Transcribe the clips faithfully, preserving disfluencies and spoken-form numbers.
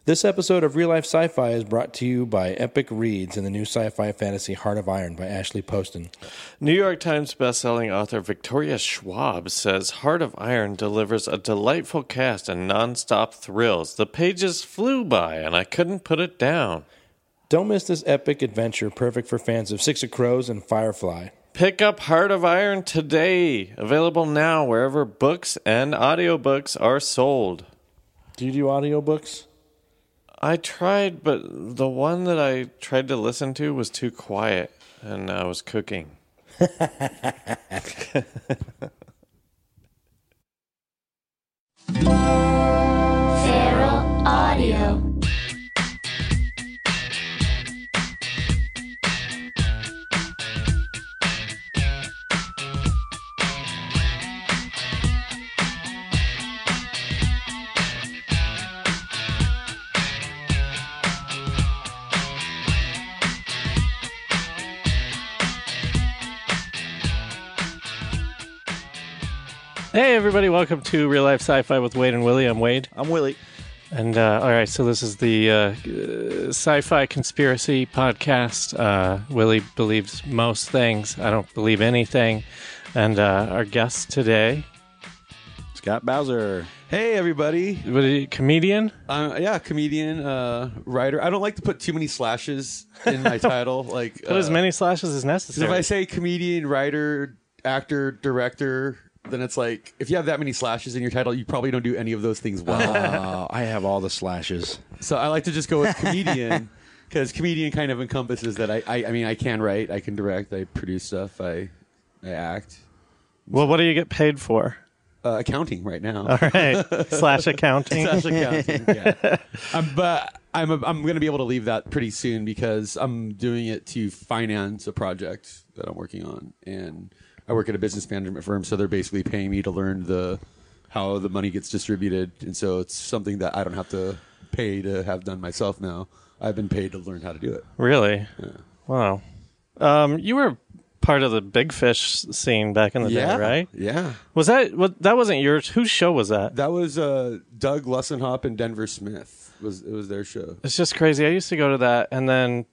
This episode of Real Life Sci-Fi is brought to you by Epic Reads and the new sci-fi fantasy Heart of Iron by Ashley Poston. New York Times bestselling author Victoria Schwab says Heart of Iron delivers a delightful cast and non-stop thrills. The pages flew by and I couldn't put it down. Don't miss this epic adventure, perfect for fans of Six of Crows and Firefly. Pick up Heart of Iron today. Available now wherever books and audiobooks are sold. Do you do audiobooks? I tried, but the one that I tried to listen to was too quiet, and I was cooking. Feral Audio. Hey, everybody. Welcome to Real Life Sci-Fi with Wade and Willie. I'm Wade. I'm Willie. And, uh, all right, so this is the uh, uh, Sci-Fi Conspiracy Podcast. Uh, Willie believes most things. I don't believe anything. And uh, our guest today... Scott Bowser. Hey, everybody. What are you, comedian? Uh, yeah, comedian, uh, writer. I don't like to put too many slashes in my title. Like, Put uh, as many slashes as necessary. If I say comedian, writer, actor, director... then it's like, if you have that many slashes in your title, you probably don't do any of those things well. Uh, I have all the slashes. So I like to just go with comedian, because comedian kind of encompasses that I, I I mean, I can write, I can direct, I produce stuff, I I act. Well, what do you get paid for? Uh, accounting right now. All right. Slash accounting. Slash accounting, yeah. um, but I'm, a, I'm going to be able to leave that pretty soon because I'm doing it to finance a project that I'm working on. And I work at a business management firm, so they're basically paying me to learn the how the money gets distributed, and so it's something that I don't have to pay to have done myself now. I've been paid to learn how to do it. Really? Yeah. Wow. Um, you were part of the Big Fish scene back in the Yeah, day, right? Yeah. Was that what? That wasn't yours. Whose show was that? That was uh, Doug Lussenhop and Denver Smith. Was it was their show? It's just crazy. I used to go to that, and then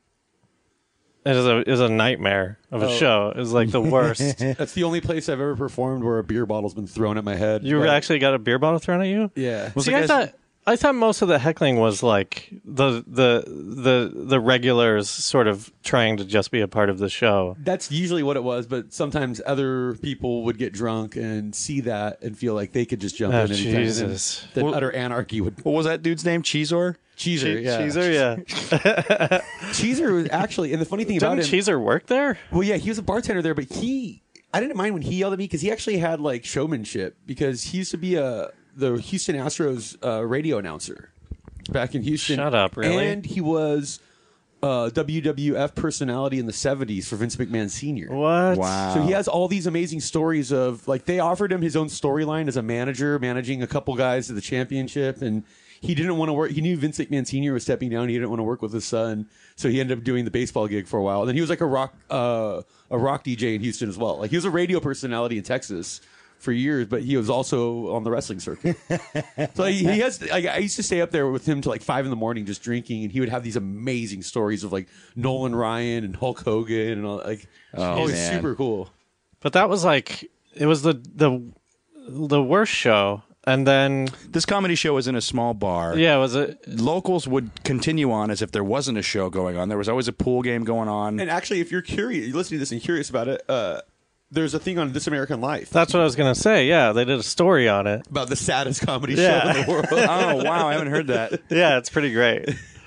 it was a it was a nightmare of a Oh. show. It was like the worst. That's the only place I've ever performed where a beer bottle's been thrown at my head. You But- actually got a beer bottle thrown at you? Yeah. Was See, the I guy's- thought I thought most of the heckling was like the the the the regulars sort of trying to just be a part of the show. That's usually what it was, but sometimes other people would get drunk and see that and feel like they could just jump Oh, in anytime. and Jesus. Then Well- utter anarchy would. What was that dude's name? Cheezor? Cheeser, yeah. Cheezer, yeah. Cheeser was actually, and the funny thing about Didn't him. Cheezer work there? Well, yeah, he was a bartender there, but he, I didn't mind when he yelled at me because he actually had like showmanship because he used to be a the Houston Astros uh, radio announcer back in Houston. Shut up, really? And he was a W W F personality in the seventies for Vince McMahon Senior What? Wow. So he has all these amazing stories of like they offered him his own storyline as a manager, managing a couple guys to the championship, and he didn't want to work. He knew Vince McMahon Senior was stepping down. He didn't want to work with his son, so he ended up doing the baseball gig for a while. And then he was like a rock, uh, a rock D J in Houston as well. Like he was a radio personality in Texas for years, but he was also on the wrestling circuit. So he, he has. Like, I used to stay up there with him till like five in the morning, just drinking, and he would have these amazing stories of like Nolan Ryan and Hulk Hogan and all. Like, Oh, it was man. super cool. But that was like it was the the the worst show. And then This comedy show was in a small bar. yeah, was it Locals would continue on as if there wasn't a show going on. There was always a pool game going on. And actually, if you're curious, you listen to this and curious about it, uh, there's a thing on This American Life That's what I was gonna say. Yeah, they did a story on it. about the saddest comedy Yeah. show in the world. Oh, wow. I haven't heard that. Yeah, it's pretty great.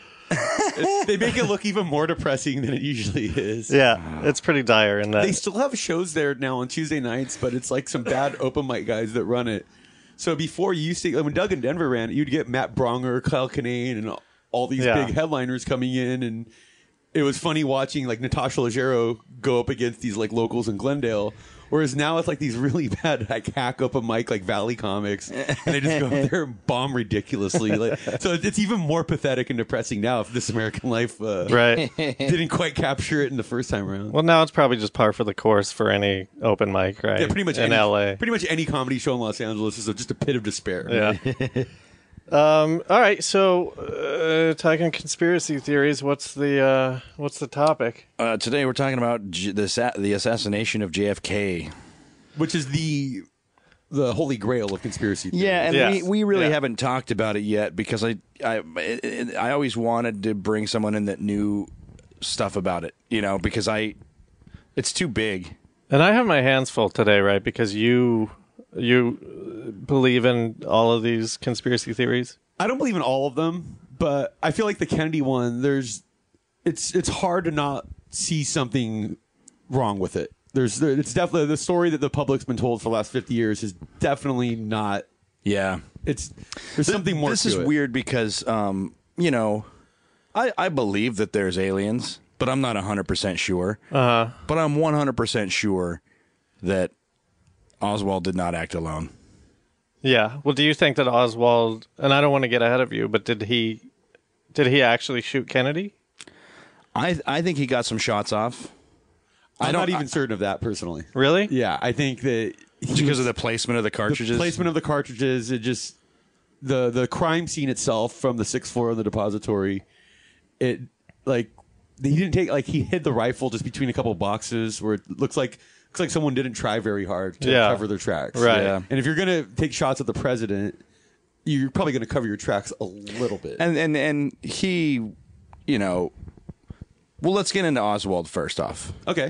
They make it look even more depressing than it usually is. Yeah, it's pretty dire in that. They still have shows there now on Tuesday nights, but it's like some bad open mic guys that run it. So before you used to, like when Doug and Denver ran it, you'd get Matt Bronger, Kyle Kinane, and all these Yeah. big headliners coming in, and it was funny watching like Natasha Leggero go up against these like locals in Glendale. Whereas now it's like these really bad like hack up a mic like Valley Comics, and they just go up there and bomb ridiculously. Like, so it's even more pathetic and depressing now if This American Life uh, right. didn't quite capture it in the first time around. Well, now it's probably just par for the course for any open mic, right? Yeah, pretty much in any, L A. Pretty much any comedy show in Los Angeles is just a pit of despair. Yeah. Um, all right, so uh, talking conspiracy theories. What's the uh, what's the topic? Uh, today we're talking about G- the sa- the assassination of J F K. Which is the the holy grail of conspiracy theories. Yeah, and Yes. we, we really Yeah. haven't talked about it yet because I I it, it, I always wanted to bring someone in that knew stuff about it, you know, because I it's too big. And I have my hands full today, right? Because you you believe in all of these conspiracy theories. I don't believe in all of them, but I feel like the Kennedy one, there's it's it's hard to not see something wrong with it. There's there, it's definitely the story that the public's been told for the last fifty years is definitely not. Yeah. It's there's something more. This to is it. weird because um, you know, I I believe that there's aliens, but I'm not one hundred percent sure. Uh, But I'm one hundred percent sure that Oswald did not act alone. yeah. Well, do you think that Oswald? And I don't want to get ahead of you, but did he did he actually shoot Kennedy? I I think he got some shots off. I'm I don't not even I- certain of that personally. Really? Yeah, I think that he because of the placement of the cartridges. The placement of the cartridges, it just the the crime scene itself from the sixth floor of the depository. It like he didn't take like he hid the rifle just between a couple of boxes where it looks like looks like someone didn't try very hard to Yeah. cover their tracks. Right. Yeah. And if you're gonna take shots at the president, you're probably gonna cover your tracks a little bit. and and and he, you know, well, let's get into Oswald first off. okay.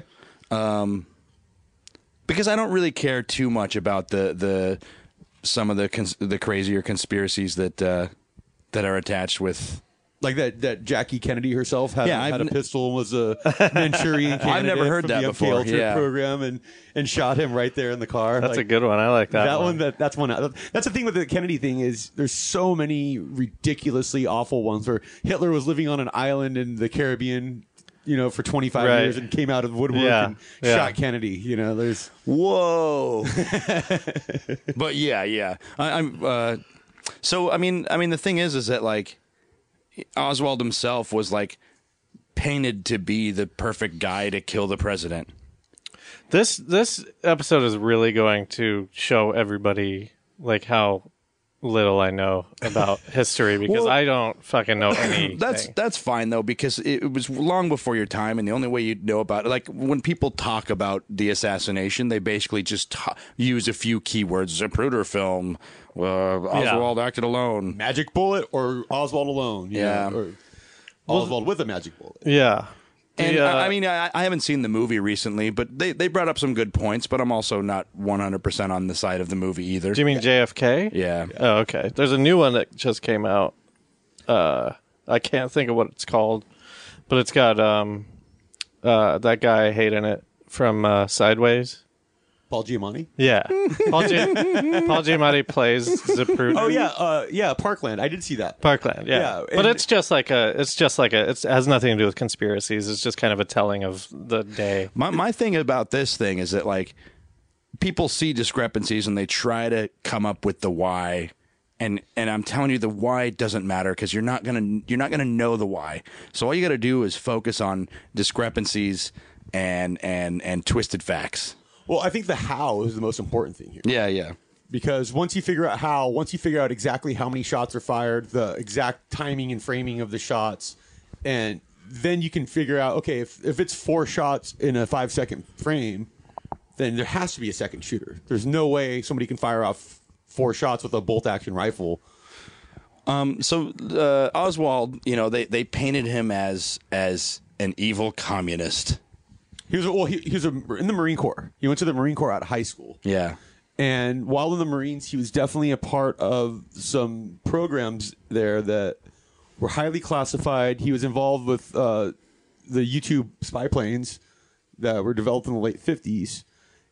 Because I don't really care too much about the the some of the cons- the crazier conspiracies that uh, that are attached with. Like that, that Jackie Kennedy herself had, Yeah, had I've a n- pistol and was a Manchurian candidate. I've never heard from that the before, M K Ultra yeah. program and, and shot him right there in the car. That's Like, a good one. I like that, That one. one, that, that's one. That's the thing with the Kennedy thing is there's so many ridiculously awful ones where Hitler was living on an island in the Caribbean, you know, for twenty-five Right. years and came out of the woodwork Yeah, and yeah. shot Kennedy. You know, there's Whoa! But yeah, yeah. I, I'm. Uh, so I mean, I mean, the thing is, is that like Oswald himself was like painted to be the perfect guy to kill the president. This this episode is really going to show everybody like how little I know about history because Well- I don't fucking know anything. That's that's fine though because it, it was long before your time, and the only way you'd know about it, like when people talk about the assassination, they basically just ta- use a few keywords: Zapruder film, uh, Oswald acted alone. magic bullet or Oswald alone. you Yeah. know, or Oswald with a magic bullet. yeah. And The, uh, I I mean, I, I haven't seen the movie recently, but they, they brought up some good points. But I'm also not one hundred percent on the side of the movie either. do you mean J F K? Yeah. Oh, okay. There's a new one that just came out. Uh, I can't think of what it's called, but it's got um, uh, that guy I hate in it from uh, Sideways. Paul Giamatti. Yeah, Paul, Gi- Paul Giamatti plays Zapruder. Oh yeah, uh, yeah, Parkland. I did see that. Parkland, yeah. Yeah, but and- it's just like a, it's just like a, it's, it has nothing to do with conspiracies. It's just kind of a telling of the day. My my thing about this thing is that like people see discrepancies and they try to come up with the why, and and I'm telling you the why doesn't matter because you're not gonna you're not gonna know the why. So all you got to do is focus on discrepancies and and and twisted facts. Well, I think the how is the most important thing here. Yeah, yeah. Because once you figure out how, once you figure out exactly how many shots are fired, the exact timing and framing of the shots, and then you can figure out, okay, if, if it's four shots in a five second frame, then there has to be a second shooter. There's no way somebody can fire off four shots with a bolt action rifle. Um, so uh, Oswald, you know, they, they painted him as as an evil communist. He was a, well, he, he was a, in the Marine Corps. He went to the Marine Corps out of high school. Yeah. And while in the Marines, he was definitely a part of some programs there that were highly classified. He was involved with uh, the YouTube spy planes that were developed in the late fifties.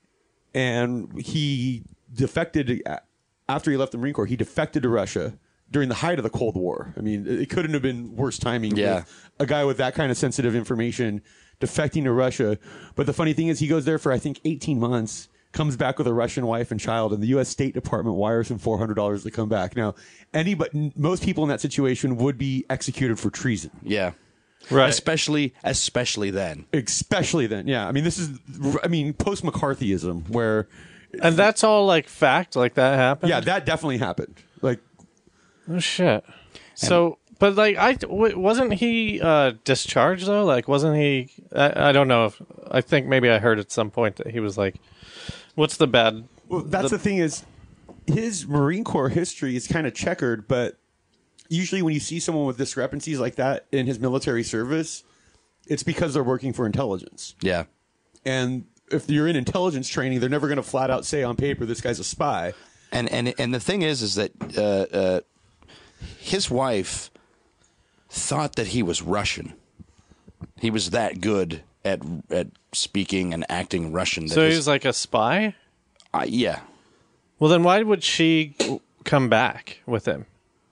And he defected, after he left the Marine Corps, he defected to Russia during the height of the Cold War. I mean, it couldn't have been worse timing. Yeah. With a guy with that kind of sensitive information defecting to Russia. But the funny thing is he goes there for, I think, eighteen months, comes back with a Russian wife and child, and the U S State Department wires him four hundred dollars to come back. Now, anybody, most people in that situation would be executed for treason. Yeah. Right. Especially especially then. Especially then. Yeah. I mean, this is, I mean, post-McCarthyism, where, And that's all like fact, like that happened. yeah, that definitely happened. Like, Oh shit. So, but like, I w- wasn't he uh, discharged though? Like, wasn't he? I, I don't know if I think maybe I heard at some point that he was like, "What's the bad?" Well, that's the, the thing is, his Marine Corps history is kind of checkered, but usually when you see someone with discrepancies like that in his military service, it's because they're working for intelligence. Yeah. And if you're in intelligence training, they're never going to flat out say on paper, this guy's a spy. And and and the thing is, is that uh, uh, his wife thought that he was Russian. He was that good at at speaking and acting Russian. That So he his- was like a spy. uh, yeah. Well, then why would she come back with him?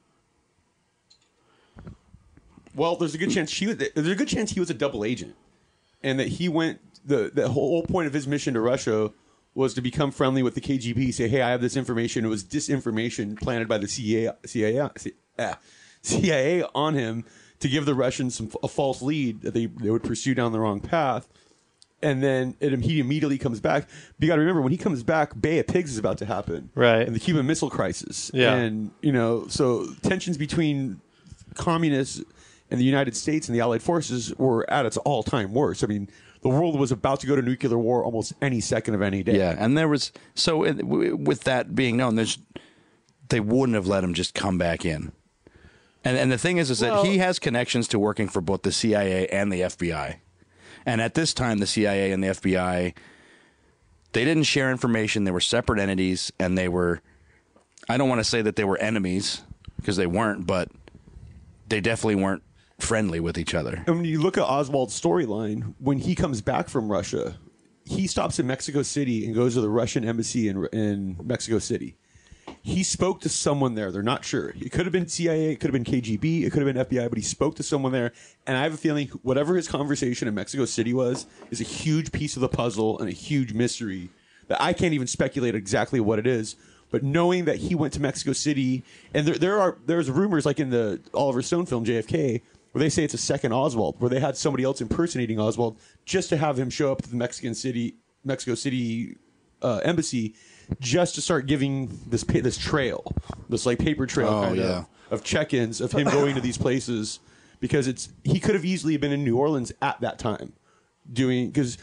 Well, there's a good chance she was, there's a good chance he was a double agent, and that he went the the whole point of his mission to Russia was to become friendly with the K G B. Say, hey, I have this information. It was disinformation planted by the C I A, C I A, uh, C I A on him to give the Russians some, a false lead that they they would pursue down the wrong path. And then it, he immediately comes back. But you got to remember, when he comes back, Bay of Pigs is about to happen, Right. And the Cuban Missile Crisis, Yeah. and you know, so tensions between communists and the United States and the Allied forces were at its all-time worst. I mean, the world was about to go to nuclear war almost any second of any day. Yeah, and there was so it, w- with that being known, there's they wouldn't have let him just come back in. And and the thing is, is Well- that he has connections to working for both the C I A and the F B I. And at this time, the C I A and the F B I, they didn't share information. They were separate entities, and they were. I don't want to say that they were enemies because they weren't, but they definitely weren't friendly with each other. And when you look at Oswald's storyline, when he comes back from Russia, he stops in Mexico City and goes to the Russian embassy in, in Mexico City. He spoke to someone there. They're not sure. It could have been C I A, it could have been K G B, it could have been F B I, but he spoke to someone there. And I have a feeling whatever his conversation in Mexico City was is a huge piece of the puzzle and a huge mystery that I can't even speculate exactly what it is. But knowing that he went to Mexico City, and there, there are there's rumors like in the Oliver Stone film J F K, where they say it's a second Oswald, where they had somebody else impersonating Oswald just to have him show up to the Mexican City, Mexico City uh, embassy, just to start giving this pa- this trail, this like paper trail Oh, kind yeah. of, of check-ins of him going to these places, because it's he could have easily been in New Orleans at that time, doing because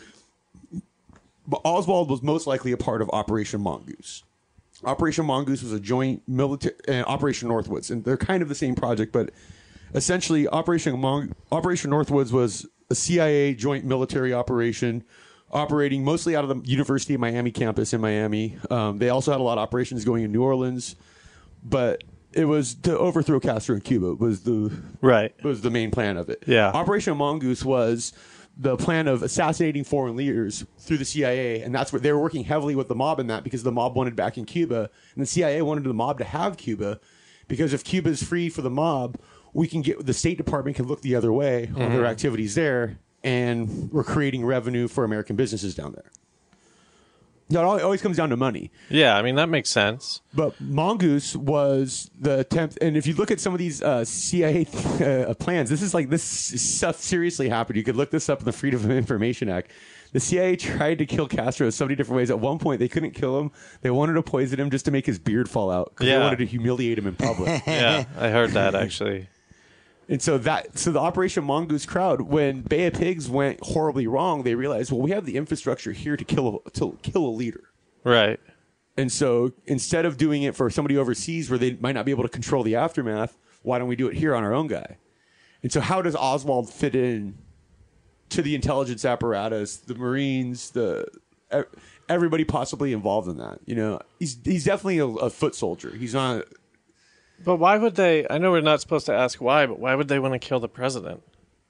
Oswald was most likely a part of Operation Mongoose. Operation Mongoose was a joint military and Operation Northwoods, and they're kind of the same project, but essentially Operation Mon- Operation Northwoods was a C I A joint military operation operating mostly out of the University of Miami campus in Miami. Um, they also had a lot of operations going in New Orleans, but it was to overthrow Castro in Cuba was the Right. was the main plan of it. Yeah. Operation Mongoose was the plan of assassinating foreign leaders through the C I A, and that's what they were working heavily with the mob in that, because the mob wanted back in Cuba, and the C I A wanted the mob to have Cuba, because if Cuba is free for the mob, we can get the State Department can look the other way on their activities there, and we're creating revenue for American businesses down there. No, it al- it always comes down to money. Yeah, I mean that makes sense. But Mongoose was the attempt, and if you look at some of these uh, C I A uh, plans, this is like this stuff seriously happened. You could look this up in the Freedom of Information Act. The C I A tried to kill Castro so many different ways. At one point, they couldn't kill him. They wanted to poison him just to make his beard fall out, because Yeah. they wanted to humiliate him in public. Yeah, I heard that actually. And so that, so the Operation Mongoose crowd, when Bay of Pigs went horribly wrong, they realized, well, we have the infrastructure here to kill a, to kill a leader. Right. And so instead of doing it for somebody overseas where they might not be able to control the aftermath, why don't we do it here on our own guy? And so how does Oswald fit in to the intelligence apparatus, the Marines, the e- everybody possibly involved in that? You know, he's he's definitely a, a foot soldier. He's not. But why would they? I know we're not supposed to ask why, but why would they want to kill the president?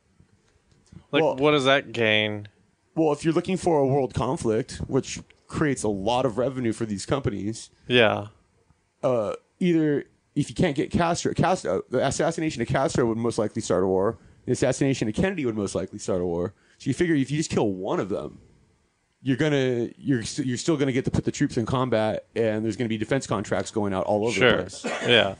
Like, Well- what does that gain? Well, if you're looking for a world conflict, which creates a lot of revenue for these companies, Yeah. uh, either if you can't get Castro, Castro, the assassination of Castro would most likely start a war. The assassination of Kennedy would most likely start a war. So you figure if you just kill one of them, you're gonna you're st- you're still gonna get to put the troops in combat, and there's gonna be defense contracts going out all over Sure. the place. Yeah.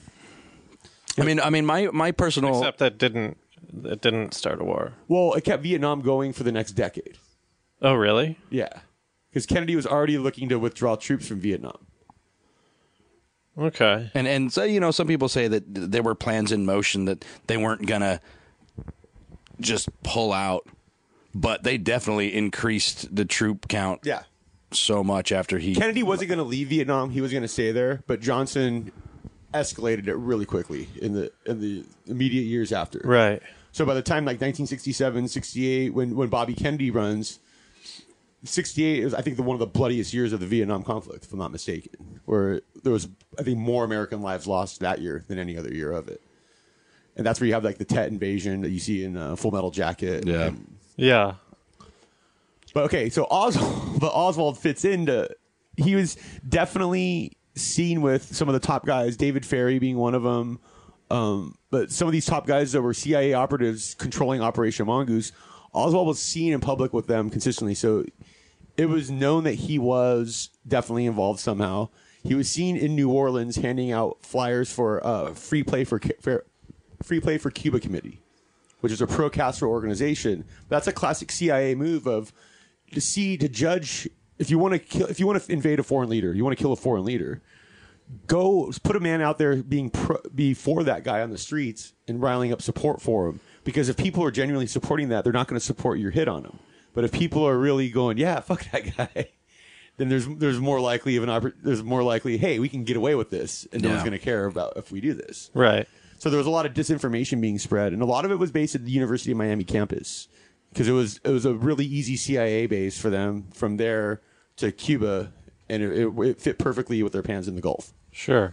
I mean, I mean, my my personal Except that didn't it didn't start a war. Well, it kept Vietnam going for the next decade. Oh, really? Yeah, because Kennedy was already looking to withdraw troops from Vietnam. Okay. And and so, you know, some people say that there were plans in motion that they weren't gonna just pull out, but they definitely increased the troop count Yeah. so much after he. Kennedy wasn't going to leave Vietnam. He was going to stay there, but Johnson escalated it really quickly in the in the immediate years after. Right. So by the time like nineteen sixty-seven, sixty-eight, when, when Bobby Kennedy runs, sixty-eight is, I think, the one of the bloodiest years of the Vietnam conflict, if I'm not mistaken, where there was, I think, more American lives lost that year than any other year of it. And that's where you have like the Tet invasion that you see in uh, Full Metal Jacket. Yeah. And, Yeah. but okay, so Oswald, but Oswald fits into. He was definitely seen with some of the top guys, David Ferry being one of them. Um, but some of these top guys that were C I A operatives controlling Operation Mongoose, Oswald was seen in public with them consistently. So it was known that he was definitely involved somehow. He was seen in New Orleans handing out flyers for uh, free play for, for free play for Cuba Committee, which is a pro-Castro organization. That's a classic C I A move of to see to judge if you want to kill, if you want to invade a foreign leader, you want to kill a foreign leader. Go put a man out there being pro, be for that guy on the streets and riling up support for him. Because if people are genuinely supporting that, they're not going to support your hit on him. But if people are really going, yeah, fuck that guy, then there's there's more likely of an oppor- there's more likely, hey, we can get away with this, and no Yeah. one's going to care about if we do this. Right. So there was a lot of disinformation being spread, and a lot of it was based at the University of Miami campus because it was it was a really easy C I A base for them from there to Cuba, and it, it, it fit perfectly with their plans in the Gulf. Sure.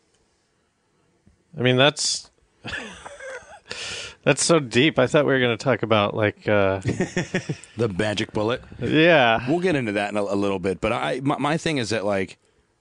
I mean, that's that's so deep. I thought we were going to talk about like, uh, The magic bullet. yeah, We'll get into that in a, a little bit, but I my, my thing is that like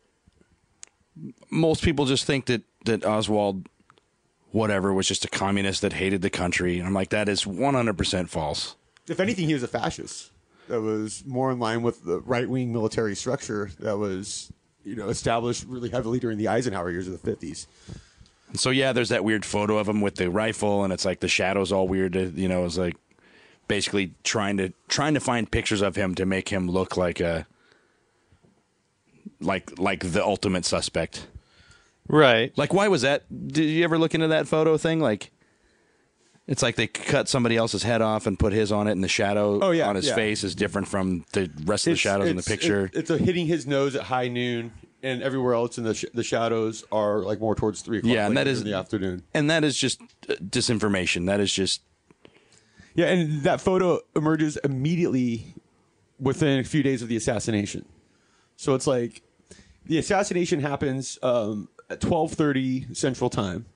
most people just think that that Oswald, whatever, was just a communist that hated the country, and I'm like, that is one hundred percent false. If anything, he was a fascist that was more in line with the right-wing military structure that was, you know, established really heavily during the Eisenhower years of the fifties. So yeah, there's that weird photo of him with the rifle, and it's like the shadows all weird. You know, it's like basically trying to trying to find pictures of him to make him look like a like like the ultimate suspect. right. Like, why was that? Did you ever look into that photo thing? Like, it's like they cut somebody else's head off and put his on it, and the shadow Oh, yeah, on his yeah. face is different from the rest of the shadows in the picture. It's, it's a hitting his nose at high noon, and everywhere else in the sh- the shadows are like more towards three o'clock. Yeah, and like that in is- the afternoon. and that is just uh, disinformation. That is just Yeah, and that photo emerges immediately within a few days of the assassination. So it's like the assassination happens um, at twelve thirty Central Time.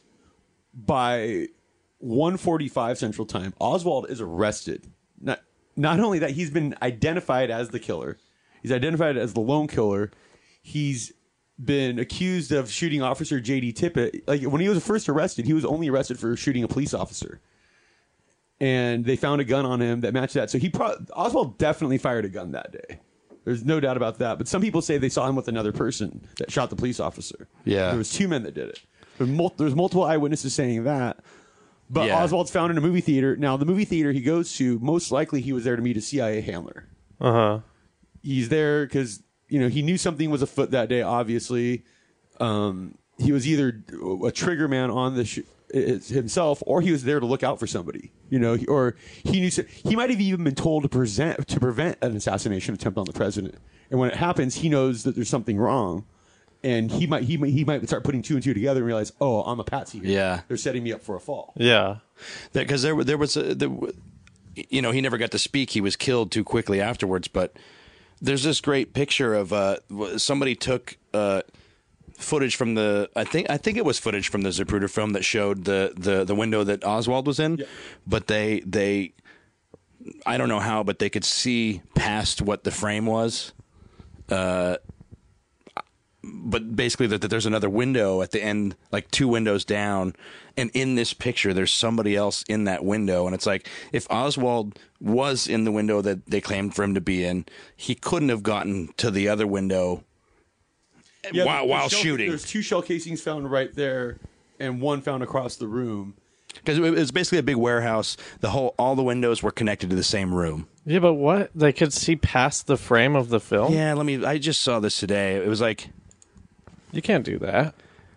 By one forty-five Central Time, Oswald is arrested. Not not only that, he's been identified as the killer. He's identified as the lone killer. He's been accused of shooting Officer J D Tippett. Like when he was first arrested, he was only arrested for shooting a police officer. And they found a gun on him that matched that. So he pro- Oswald definitely fired a gun that day. There's no doubt about that. But some people say they saw him with another person that shot the police officer. Yeah. There was two men that did it. There's, mul- there's multiple eyewitnesses saying that. But Yeah. Oswald's found in a movie theater. Now, the movie theater he goes to, most likely he was there to meet a C I A handler. Uh huh. He's there because, you know, he knew something was afoot that day, obviously. Um, he was either a trigger man on the sh- himself, or he was there to look out for somebody, you know, or he knew he might have even been told to present to prevent an assassination attempt on the president. And when it happens, he knows that there's something wrong, and he might he might, he might start putting two and two together and realize, oh, I'm a patsy here. Yeah. They're setting me up for a fall. Yeah. because there there was a, there, you know, he never got to speak. He was killed too quickly afterwards. But there's this great picture of uh, somebody took uh, footage from the I think I think it was footage from the Zapruder film that showed the the, the window that Oswald was in. Yeah. But they they I don't know how, but they could see past what the frame was. Uh, but basically that, that there's another window at the end, like two windows down, and in this picture there's somebody else in that window, and it's like if Oswald was in the window that they claimed for him to be in, he couldn't have gotten to the other window Yeah, while, the- the while shell- shooting, There's two shell casings found right there, and one found across the room. because it was basically a big warehouse. The whole all the windows were connected to the same room. Yeah, but what? They could see past the frame of the film? Yeah, let me. I just saw this today. It was like You can't do that.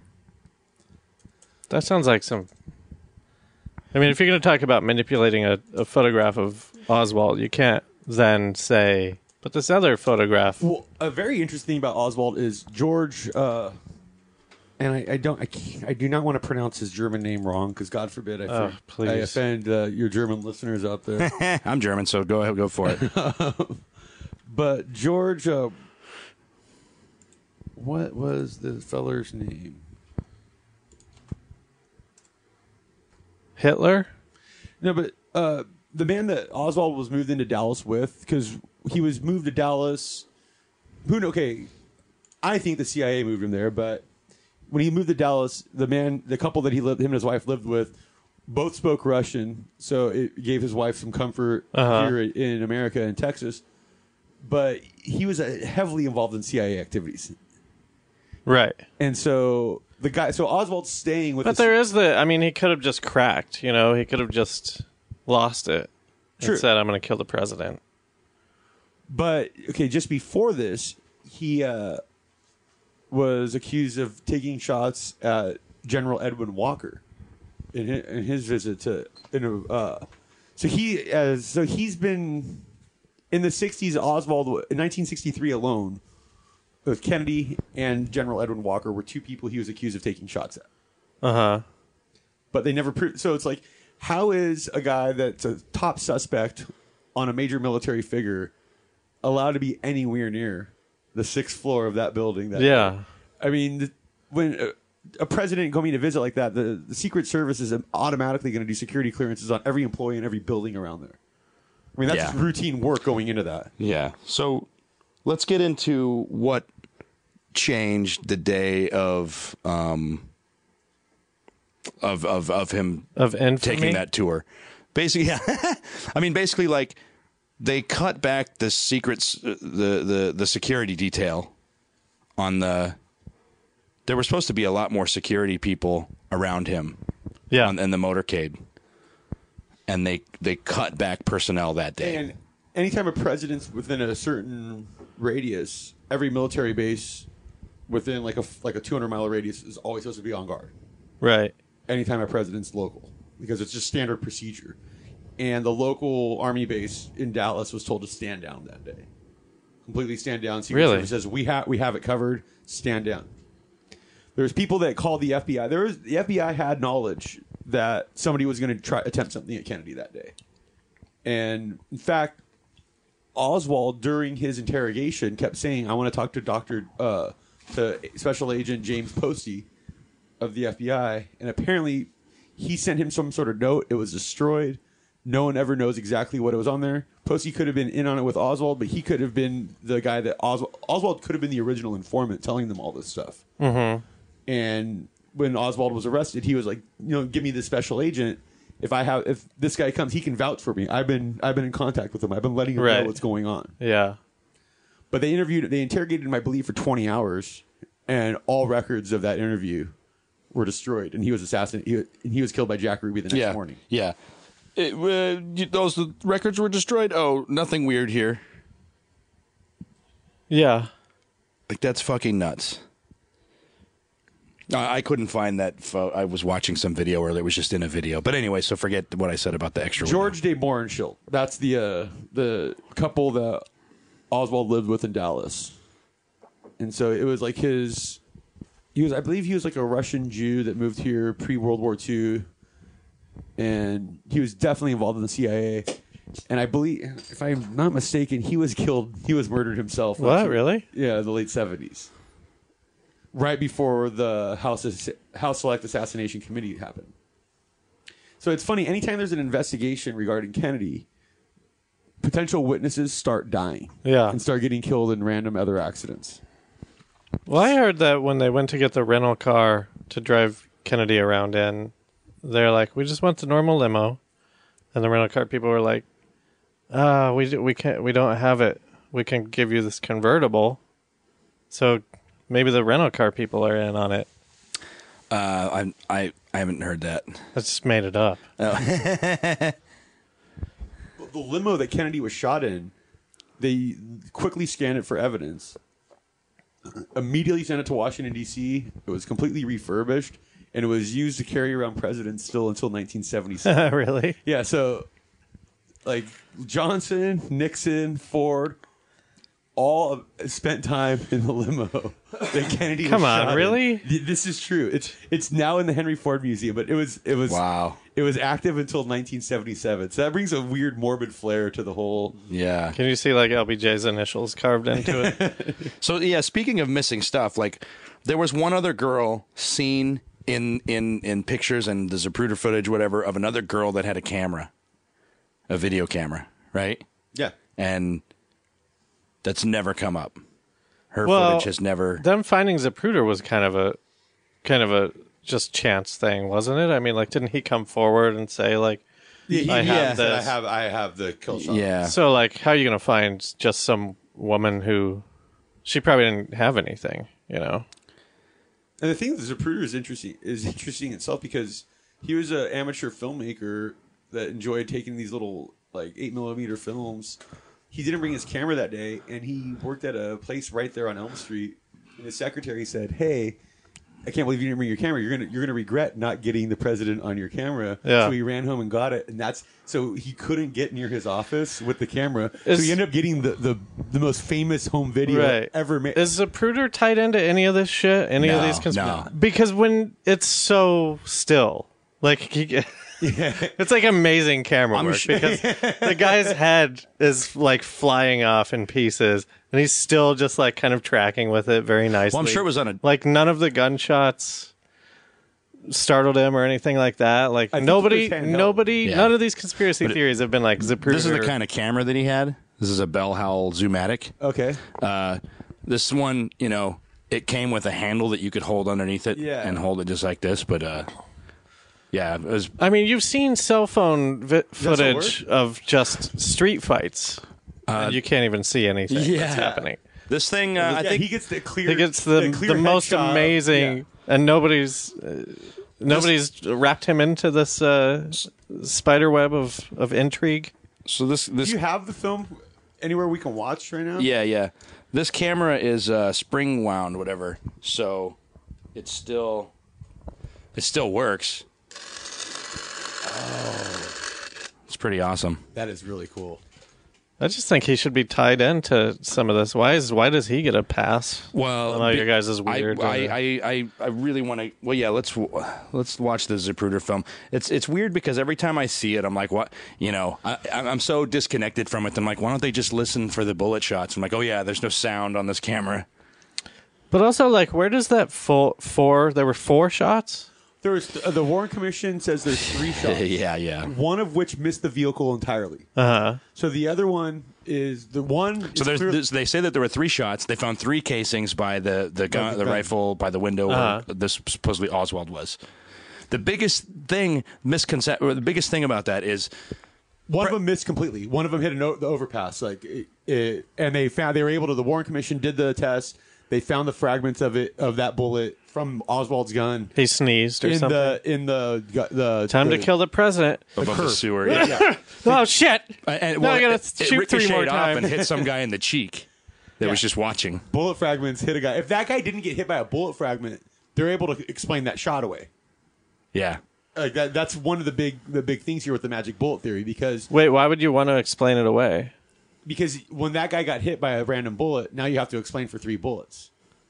That sounds like some... I mean, if you're going to talk about manipulating a, a photograph of Oswald, you can't then say, but this other photograph... Well, a very interesting thing about Oswald is George, uh, and I, I don't, I, can't, I do not want to pronounce his German name wrong because God forbid I, Oh, for, please. I offend uh, your German listeners out there. I'm German, so go ahead, go for it. But George, uh, what was the feller's name? Hitler? No, but uh, the man that Oswald was moved into Dallas with, because he was moved to Dallas. Who? Okay, I think the C I A moved him there, but when he moved to Dallas, the man, the couple that he lived, him and his wife lived with, both spoke Russian, so it gave his wife some comfort Uh-huh. here in America and Texas. But he was uh, heavily involved in C I A activities, Right. and so the guy, so Oswald's staying with. But the, there is the... I mean, he could have just cracked, you know? He could have just lost it True. and said, I'm going to kill the president. But okay, just before this, he uh, was accused of taking shots at General Edwin Walker in his, in his visit to. In a, uh, so he as so he's been in the sixties. Oswald in nineteen sixty-three alone, with Kennedy and General Edwin Walker were two people he was accused of taking shots at. Uh-huh. But they never proved. So it's like, how is a guy that's a top suspect on a major military figure allowed to be anywhere near the sixth floor of that building? That Yeah. I mean, th- when a, a president coming to visit like that, the, the Secret Service is automatically going to do security clearances on every employee in every building around there. I mean, that's Yeah. routine work going into that. Yeah. So let's get into what changed the day of um of of of him Of infamy? taking that tour. Basically, yeah. I mean, basically, like they cut back the secrets, the the the security detail on the. There were supposed to be a lot more security people around him, Yeah. on, in the motorcade, and they they cut back personnel that day. And anytime a president's within a certain radius, every military base within like a like a two hundred mile radius is always supposed to be on guard. Right. Anytime a president's local, because it's just standard procedure. And the local army base in Dallas was told to stand down that day, completely stand down. Secret Really? Service says we have we have it covered. Stand down. There's people that called the F B I. There was the F B I had knowledge that somebody was going to try attempt something at Kennedy that day, and in fact, Oswald during his interrogation kept saying, "I want to talk to Doctor uh, to Special Agent James Posey of the F B I," and apparently he sent him some sort of note. It was destroyed. No one ever knows exactly what it was on there. Posey could have been in on it with Oswald, but he could have been the guy that Oswald, Oswald could have been the original informant telling them all this stuff. Mm-hmm. And when Oswald was arrested, he was like, you know, give me the special agent. If I have, if this guy comes, he can vouch for me. I've been, I've been in contact with him. I've been letting him Right. know what's going on. Yeah. But they interviewed, they interrogated him, I believe, for twenty hours, and all records of that interview were destroyed. And he was assassinated. He, he was killed by Jack Ruby the next yeah, morning. yeah. It, uh, you- those records were destroyed. Oh, nothing weird here. Yeah. Like that's fucking nuts. I I couldn't find that. Fo- I was watching some video where it was just in a video. But anyway, so forget what I said about the extra. George de Borenschild. That's the uh, the couple that Oswald lived with in Dallas. And so it was like his. He was, I believe, he was like a Russian Jew that moved here pre World War Two, and he was definitely involved in the C I A. And I believe, if I'm not mistaken, he was killed. He was murdered himself. What, really? Yeah, the late seventies, right before the House House Select Assassination Committee happened. So it's funny. Anytime there's an investigation regarding Kennedy, potential witnesses start dying. Yeah. And start getting killed in random other accidents. Well, I heard that when they went to get the rental car to drive Kennedy around in, they're like, we just want the normal limo. And the rental car people were like, ah, we, do- we can't, we don't have it. We can give you this convertible. So maybe the rental car people are in on it. Uh, I I I haven't heard that. I just made it up. The limo that Kennedy was shot in, they quickly scanned it for evidence. immediately sent it to Washington, D C. It was completely refurbished, and it was used to carry around presidents still until nineteen seventy-seven. Really? Yeah, so like Johnson, Nixon, Ford, all spent time in the limo that Kennedy. Come was on, shot really? in. This is true. It's it's now in the Henry Ford Museum, but it was it was Wow. It was active until nineteen seventy-seven. So that brings a weird morbid flair to the whole. Yeah. Can you see like L B J's initials carved into it? So yeah, speaking of missing stuff, like there was one other girl seen in in in pictures and the Zapruder footage, whatever, of another girl that had a camera, a video camera, right? Yeah. And that's never come up. Her Well, footage has never. Them finding Zapruder was kind of a, kind of a just chance thing, wasn't it? I mean, like, didn't he come forward and say like, Yeah, I he- have yeah, this. I have I have the kill shot. Yeah. So like, how are you gonna find just some woman who, she probably didn't have anything, you know? And the thing with Zapruder is interesting is interesting itself because he was an amateur filmmaker that enjoyed taking these little like eight millimeter films. He didn't bring his camera that day, and he worked at a place right there on Elm Street. And his secretary said, "Hey, I can't believe you didn't bring your camera. You're gonna you're gonna regret not getting the president on your camera." Yeah. So he ran home and got it, and that's so he couldn't get near his office with the camera. Is- so he ended up getting the, the the most famous home video Right. ever made. Is Zapruder tied into any of this shit? Any of No, these consp- no. Because when it's so still, like he, it's like amazing camera I'm work sure- because the guy's head is like flying off in pieces, and he's still just like kind of tracking with it very nicely. Well, I'm sure it was on a. like none of the gunshots startled him or anything like that. Like think nobody, it was handheld. nobody, Yeah. none of these conspiracy But it- theories have been like Zapruder. This is the kind of camera that he had. This is a Bell Howell Zoomatic. Okay. Uh, this one, you know, it came with a handle that you could hold underneath it Yeah. and hold it just like this. But uh, yeah, it was. I mean, you've seen cell phone vi- still footage of just street fights. and you can't even see anything that's yeah. happening. This thing, uh, I yeah, think he gets the clear. He gets the clear the most headshot. amazing, Yeah. and nobody's uh, nobody's wrapped him into this uh, spider web of, of intrigue. so. This this Do you have the film anywhere we can watch right now? yeah yeah. This camera is uh, spring wound, whatever. So it's still it still works. Oh, it's pretty awesome. That is really cool. I just think he should be tied into some of this. Why is why does he get a pass? Well, I know your guys is weird. I, I, I, I, I really want to. Well, yeah, let's let's watch the Zapruder film. It's it's weird because every time I see it, I'm like, what? You know, I, I'm so disconnected from it. I'm like, why don't they just listen for the bullet shots? I'm like, oh yeah, there's no sound on this camera. But also, like, where does that full four? There were four shots. There was uh, the Warren Commission says there's three shots. yeah, yeah. One of which missed the vehicle entirely. Uh huh. So the other one is the one. So it's there's, clear- there's, they say that there were three shots. They found three casings by the the gun, the the gun. rifle by the window Uh-huh. where this supposedly Oswald was. The biggest thing misconception, or the biggest thing about that is one of them missed completely. One of them hit an o- the overpass. Like, it, it, and they found they were able to. The Warren Commission did the test. They found the fragments of it of that bullet from Oswald's gun He sneezed or in something. the in the gu- the Time the, to kill the president. above the curb. sewer. Yeah. Yeah. Oh shit! And, Now I gotta it, it shoot three more ricocheted off times. and hit some guy in the cheek that was just watching. bullet fragments hit a guy. If that guy didn't get hit by a bullet fragment, they're able to explain that shot away. Yeah. Like that, that's one of the big the big things here with the magic bullet theory because Wait, why would you want to explain it away? because when that guy got hit by a random bullet, now you have to explain for three bullets.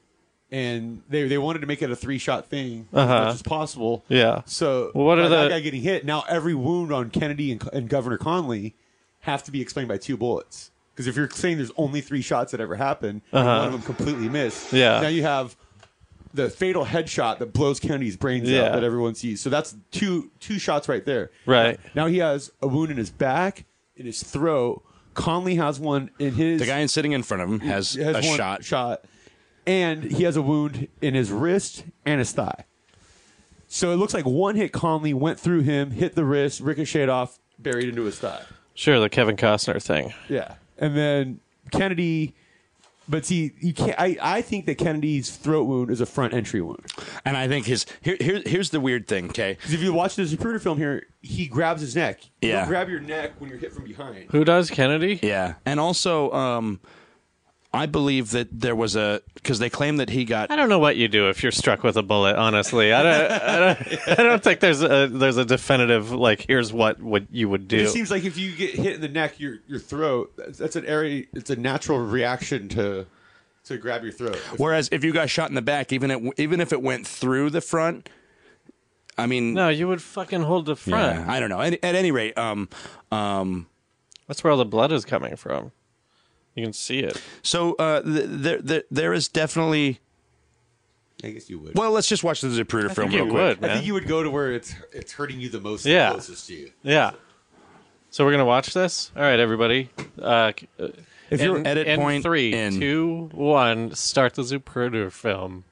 And they they wanted to make it a three shot thing as Uh-huh. much as possible. Yeah. So Well, what are by the- that guy getting hit? Now every wound on Kennedy and, and Governor Conley have to be explained by two bullets. Because if you're saying there's only three shots that ever happened, and Uh-huh. one of them completely missed, Yeah. now you have the fatal headshot that blows Kennedy's brains Yeah. out that everyone sees. So that's two two shots right there. Right. Now he has a wound in his back, in his throat. Conley has one in his. The guy sitting in front of him has, has a one shot. shot, and he has a wound in his wrist and his thigh. So it looks like one hit Conley went through him, hit the wrist, ricocheted off, buried into his thigh. Sure, the Kevin Costner thing. Yeah, and then Kennedy. But see, you can't. I, I think that Kennedy's throat wound is a front entry wound. And I think his here, here here's the weird thing, okay? Because if you watch the Zapruder film here, he grabs his neck. You Yeah. don't grab your neck when you're hit from behind. Who does Kennedy? Yeah. And also, um, I believe that there was a because they claim that he got I don't know what you do if you're struck with a bullet. Honestly, I don't. I don't, I don't think there's a there's a definitive like here's what what you would do. It seems like if you get hit in the neck, your your throat. That's, that's an area. It's a natural reaction to to grab your throat. Whereas if you got shot in the back, even it, even if it went through the front, I mean, No, you would fucking hold the front. yeah, I don't know. At, at any rate, um, um, That's where all the blood is coming from. You can see it. so uh, th- there, there, there is definitely. I guess you would. Well, let's just watch the Zapruder I film think real you quick. would, I man. think you would go to where it's it's hurting you the most. Yeah. And closest to you. Yeah. So we're gonna watch this. All right, everybody. Uh, If you're in, edit in point three, in. two, one, start the Zapruder film.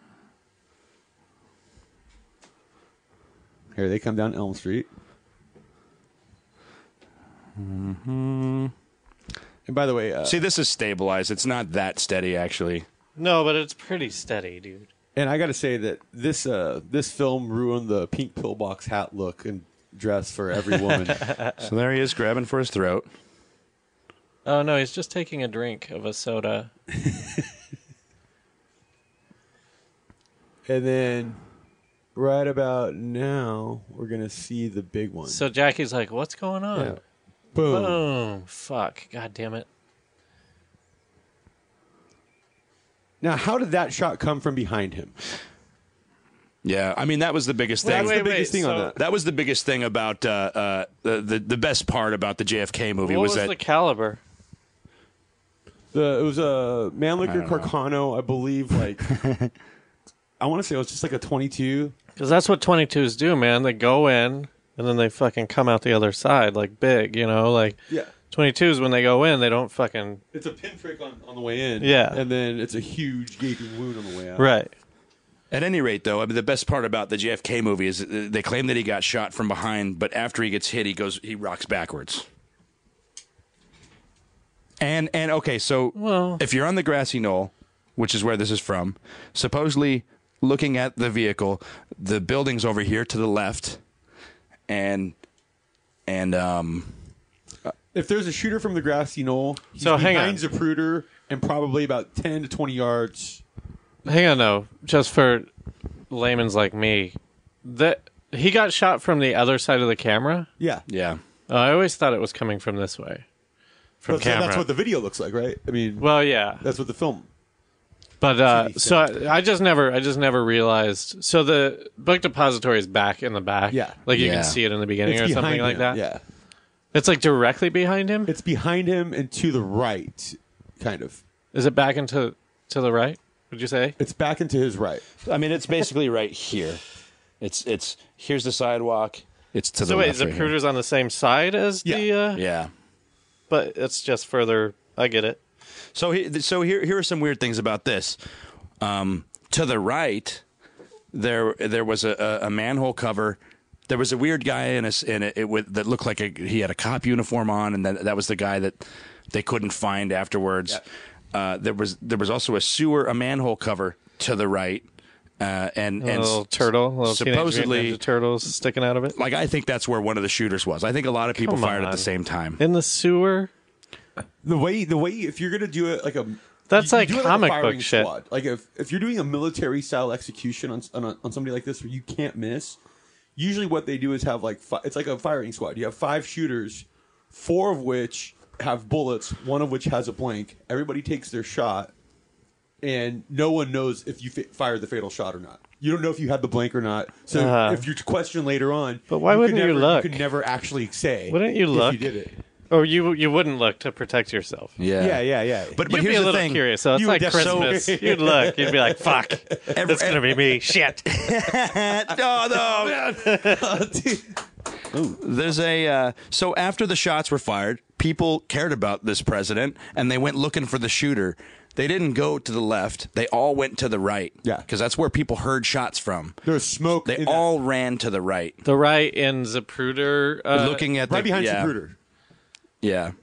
Here they come down Elm Street. Mm-hmm. And by the way, uh, See, this is stabilized. It's not that steady, actually. No, but it's pretty steady, dude. and I got to say that this uh, this film ruined the pink pillbox hat look and dress for every woman. So there he is, grabbing for his throat. Oh no, he's just taking a drink of a soda. And then right about now, we're going to see the big one. So Jackie's like, "What's going on?" Yeah. Boom. Boom! Fuck! God damn it! Now, how did that shot come from behind him? Yeah, I mean, that was the biggest thing. That's the biggest thing on so that. That was the biggest thing about uh, uh, the, the the best part about the J F K movie What was, was that the caliber? The it was a Mannlicher I don't know. Carcano, I believe. Like, I want to say it was just like a twenty-two. Because that's what twenty-twos do, man. They go in and then they fucking come out the other side like big, you know, like Yeah, twenty-twos when they go in, they don't fucking it's a pinprick on, on the way in. Yeah. and then it's a huge gaping wound on the way out. right. At any rate, though, I mean, the best part about the J F K movie is uh, they claim that he got shot from behind, but after he gets hit, he goes he rocks backwards. And and okay, so Well- if you're on the grassy knoll, which is where this is from, supposedly looking at the vehicle, the building's over here to the left, and and um. If there's a shooter from the grassy knoll, he's So, hang behind on. Zapruder and probably about ten to twenty yards. Hang on, though. Just for layman's like me, that he got shot from the other side of the camera. Yeah, Yeah. Uh, I always thought it was coming from this way, from that's, camera. that's what the video looks like, right? I mean, well, yeah, that's what the film. but uh, T V so I, I just never, I just never realized. So the book depository is back in the back. Yeah. like you Yeah. can see it in the beginning It's or behind something like him. that. Yeah, It's like directly behind him. it's behind him and to the right, kind of. Is it back into to the right? Would you say? It's back into his right. I mean, it's basically right here. It's it's here's the sidewalk. It's to the So wait, left. right here. Zapruder's on the same side as Yeah. the, uh, Yeah. but it's just further. I get it. So he, so here here are some weird things about this. Um, to the right, there there was a, a, a manhole cover. There was a weird guy in a, s- in it, it with, that looked like a, he had a cop uniform on, and that that was the guy that they couldn't find afterwards. Uh, there was there was also a sewer, a manhole cover to the right, uh, and A and little s- turtle, a little Teenage Mutant supposedly, Ninja turtles sticking out of it like I think that's where one of the shooters was. I think a lot of people Come fired at on. the same time. in the sewer. The way, the way, if you're gonna do it like a, That's you- you like do it comic a firing book shit. squad. Like if if you're doing a military style execution on on, a, on somebody like this where you can't miss, usually what they do is have like fi- it's like a firing squad. You have five shooters, four of which have bullets, one of which has a blank. Everybody takes their shot, and no one knows if you fi- fired the fatal shot or not. You don't know if you had the blank or not. So Uh-huh. if you question later on, But why you could wouldn't you never- look? You could never actually say. Wouldn't you if look? You did it. Or you you wouldn't look to protect yourself. Yeah, Yeah, yeah, yeah. But but You'd here's be a the little thing. curious. So it's You like would definitely- Christmas. You'd look. You'd be like, "Fuck, it's gonna be me." Shit. no, no. There's a uh, so after the shots were fired, people cared about this president and they went looking for the shooter. They didn't go to the left; they all went to the right. Yeah. because that's where people heard shots from. There was smoke. They in that- all ran to the right, The right in Zapruder. Uh, looking at right the, behind yeah, Zapruder. Yeah,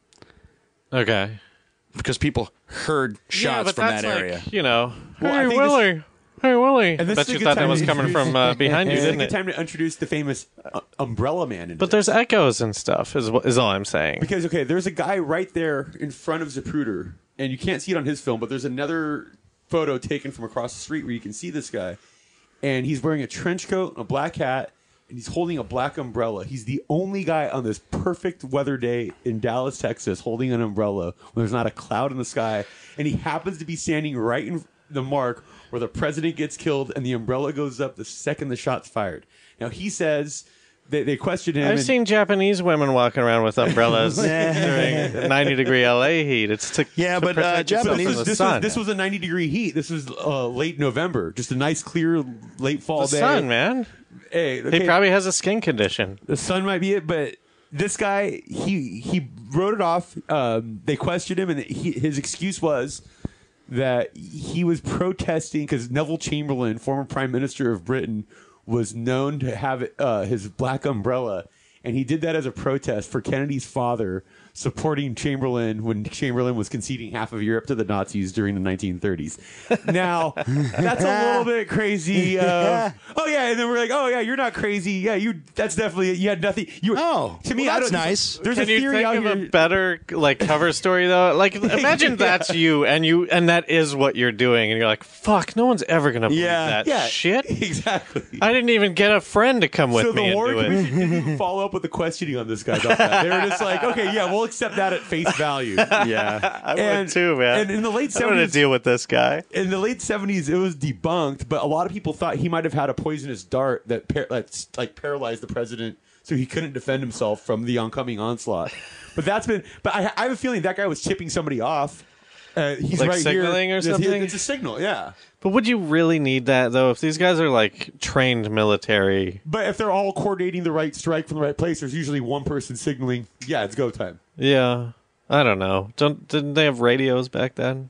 Okay. because people heard yeah, shots but from that's that like, area. You know, Well, I hey think this- Willie, hey Willie. And this Bet is a you good thought that time was to coming introduce- from uh, behind you, It's a didn't good it? time to introduce the famous uh, Umbrella Man. Into But this. there's echoes and stuff. Is wh- is all I'm saying. because okay, there's a guy right there in front of Zapruder and you can't see it on his film, but there's another photo taken from across the street where you can see this guy, and he's wearing a trench coat and a black hat, and he's holding a black umbrella. He's the only guy on this perfect weather day in Dallas, Texas, holding an umbrella when there's not a cloud in the sky, and he happens to be standing right in the mark where the president gets killed, and the umbrella goes up the second the shot's fired. Now, he says... They, they questioned him. I've and, seen Japanese women walking around with umbrellas during ninety degree L A heat. It's to Yeah, to but, uh, protect yourself Japanese- from this, the this, sun. was, this was a ninety degree heat. This was uh, late November. Just a nice, clear, late fall the day. sun, man. Hey, He okay, probably has a skin condition. the sun might be it, but this guy, he he wrote it off. Um, they questioned him, and he, his excuse was that he was protesting because Neville Chamberlain, former Prime Minister of Britain, was known to have uh, his black umbrella, and he did that as a protest for Kennedy's father supporting Chamberlain when Chamberlain was conceding half of Europe to the Nazis during the nineteen thirties. Now, that's a little bit crazy. Uh, oh yeah, and then we're like, oh yeah, you're not crazy. Yeah, you. That's definitely you had nothing. You. Oh, to me, well, I that's don't, nice. There's Can a you theory think out of here. a better like cover story though? Like imagine Yeah. that's you and you and that is what you're doing and you're like, fuck, no one's ever gonna believe Yeah. that yeah, shit. Exactly. I didn't even get a friend to come with So me the and Warren do it. Commission didn't even follow up with the questioning on this guy about that. They were just like, okay, yeah, we'll accept that at face value. Yeah. I And- would too, man. and in the late I want to seventies deal with this guy. in the late seventies, it was debunked, but a lot of people thought he might have had a poisonous dart that par- that's, like paralyzed the president, so he couldn't defend himself from the oncoming onslaught. But that's been. But I, I have a feeling that guy was tipping somebody off. Uh, he's Like right signaling here. or It's- something? It's a signal, yeah. But would you really need that though? If these guys are like trained military, But if they're all coordinating the right strike from the right place, there's usually one person signaling. Yeah, it's go time. yeah, I don't know. Don't didn't they have radios back then?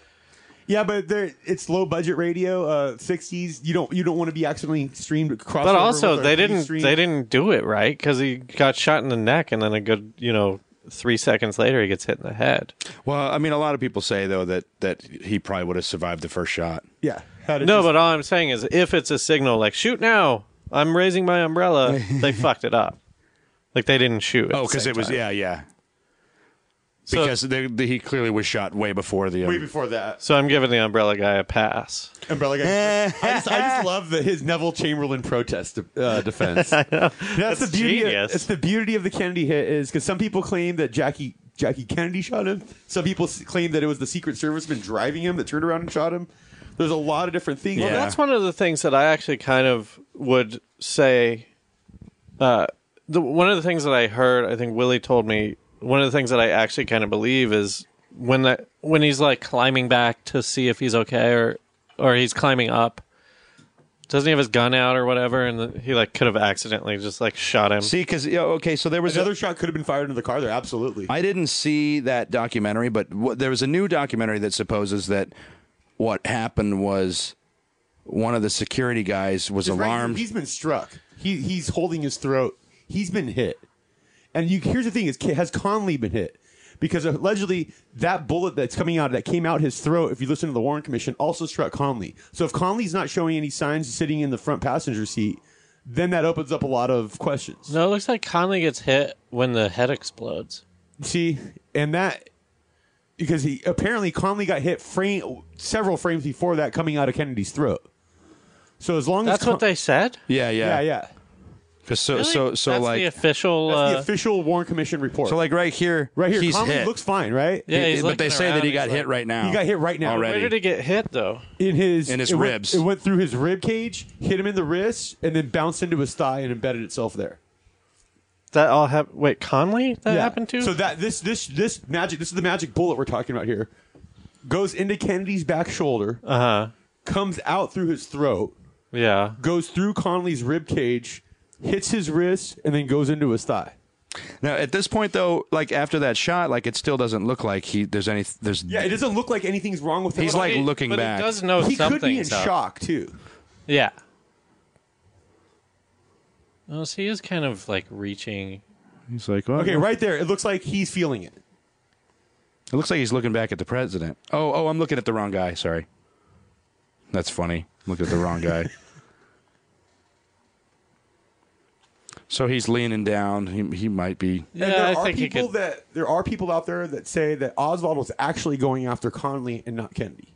Yeah, but they're, it's low budget radio, uh, sixties. You don't you don't want to be accidentally streamed across. But also, they didn't they didn't do it right because he got shot in the neck, and then a good you know three seconds later he gets hit in the head. Well, I mean, a lot of people say though that that he probably would have survived the first shot. Yeah. Had it No, just- but all I'm saying is, if it's a signal like "shoot now," I'm raising my umbrella, they fucked it up. Like they didn't shoot. at Oh, the because same it was time. yeah, yeah. So- Because they, they, he clearly was shot way before the. Um, way before that. So I'm giving the umbrella guy a pass. Umbrella guy. I just, I just love the, his Neville Chamberlain protest uh, defense. That's That's the beauty. Of, genius. it's the beauty of the Kennedy hit is because some people claim that Jackie Jackie Kennedy shot him. Some people s- claim that it was the Secret Serviceman driving him that turned around and shot him. There's a lot of different things. Well, Yeah. that's one of the things that I actually kind of would say. Uh, the, one of the things that I heard, I think Willie told me, one of the things that I actually kind of believe is when that when he's like climbing back to see if he's okay, or or he's climbing up. Doesn't he have his gun out or whatever? And the, he like could have accidentally just like shot him. See, because okay, so there was Another a, shot could have been fired into the car there. Absolutely. I didn't see that documentary, but what, there was a new documentary that supposes that what happened was one of the security guys was Just right here, alarmed. he's been struck. He he's holding his throat. He's been hit. And you here's the thing: is has Conley been hit? Because allegedly that bullet that's coming out that came out his throat, if you listen to the Warren Commission, also struck Conley. So if Conley's not showing any signs sitting in the front passenger seat, then that opens up a lot of questions. No, it looks like Conley gets hit when the head explodes. See, and that because he apparently Conley got hit frame several frames before that coming out of Kennedy's throat. So as long That's as Con- what they said. yeah, yeah, yeah yeah. Because so Really? so so That's like the official. That's uh, the official Warren Commission report. so like right here, right here, he's Conley hit. looks fine, right? yeah, he's but they looking say around, that he he's got like- hit right now. He got hit right now. Already. Where did he get hit though? in his In his it went- ribs. it went through his rib cage, hit him in the wrist, and then bounced into his thigh and embedded itself there. That all happened. Wait, Conley? That Yeah. happened to? So that this this this magic this is the magic bullet we're talking about here. Goes into Kennedy's back shoulder, uh huh. comes out through his throat, Yeah. goes through Conley's rib cage, hits his wrist, and then goes into his thigh. Now at this point though, like after that shot, like it still doesn't look like he there's any there's Yeah, it doesn't look like anything's wrong with him. He's at all. like He- looking but back. He does know he could be in something's up. shock too. Yeah. Oh, so he is kind of like reaching. He's like, well, Okay, right there, it looks like he's feeling it. It looks like he's looking back at the president. Oh, oh, I'm looking at the wrong guy. Sorry. That's funny. Look at the wrong guy. So he's leaning down. He he might be. And Yeah, there I are think he people could- that there are people out there that say that Oswald was actually going after Connolly and not Kennedy.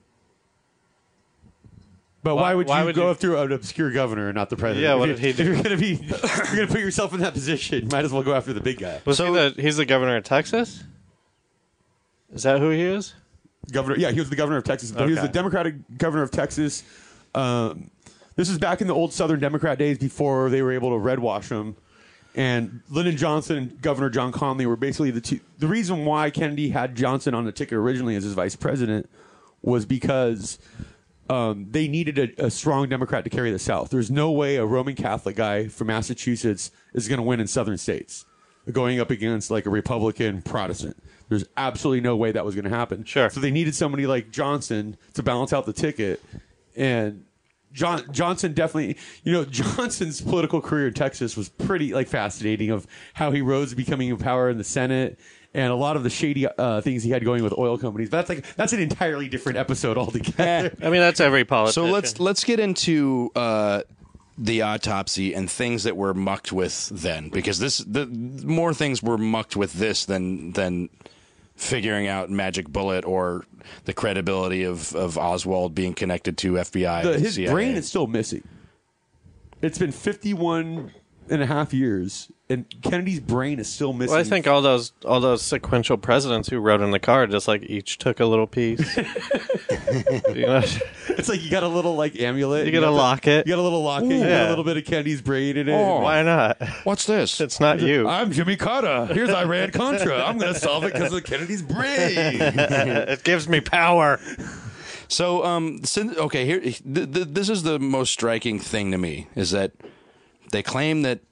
But why, Why- would why you would go you- through an obscure governor and not the president? Yeah, what If did he you- do? If you're gonna be, if you're gonna put yourself in that position. Might as well go after the big guy. Was So- he the, he's the governor of Texas? Is that who he is? Governor, yeah, he was the governor of Texas. But He was Okay. the Democratic governor of Texas. Um, this is back in the old Southern Democrat days before they were able to red wash him. And Lyndon Johnson and Governor John Connally were basically the two. The reason why Kennedy had Johnson on the ticket originally as his vice president was because um, they needed a, a strong Democrat to carry the South. There's no way a Roman Catholic guy from Massachusetts is going to win in southern states, going up against like a Republican Protestant. There's absolutely no way that was going to happen. Sure. So they needed somebody like Johnson to balance out the ticket, and John Johnson definitely, you know, Johnson's political career in Texas was pretty like fascinating of how he rose to becoming in power in the Senate and a lot of the shady uh, things he had going with oil companies. But that's like that's an entirely different episode altogether. I mean, that's every politician. So let's let's get into uh, the autopsy and things that were mucked with then, because this the more things were mucked with this than than figuring out Magic Bullet or the credibility of, of Oswald being connected to F B I. The, and his C I A. brain is still missing. It's been fifty-one and a half years, and Kennedy's brain is still missing. Well, I think all those all those sequential presidents who rode in the car just like each took a little piece. You know, it's like you got a little like amulet. You get got a the- locket. You got a little locket. You got Yeah. a little bit of Kennedy's brain in it. Oh. why not? What's this? It's not you. I'm Jimmy Carter. Here's Iran Contra. I'm going to solve it because of Kennedy's brain. It gives me power. So, um, sin- okay, here, th- th- this is the most striking thing to me is that they claim that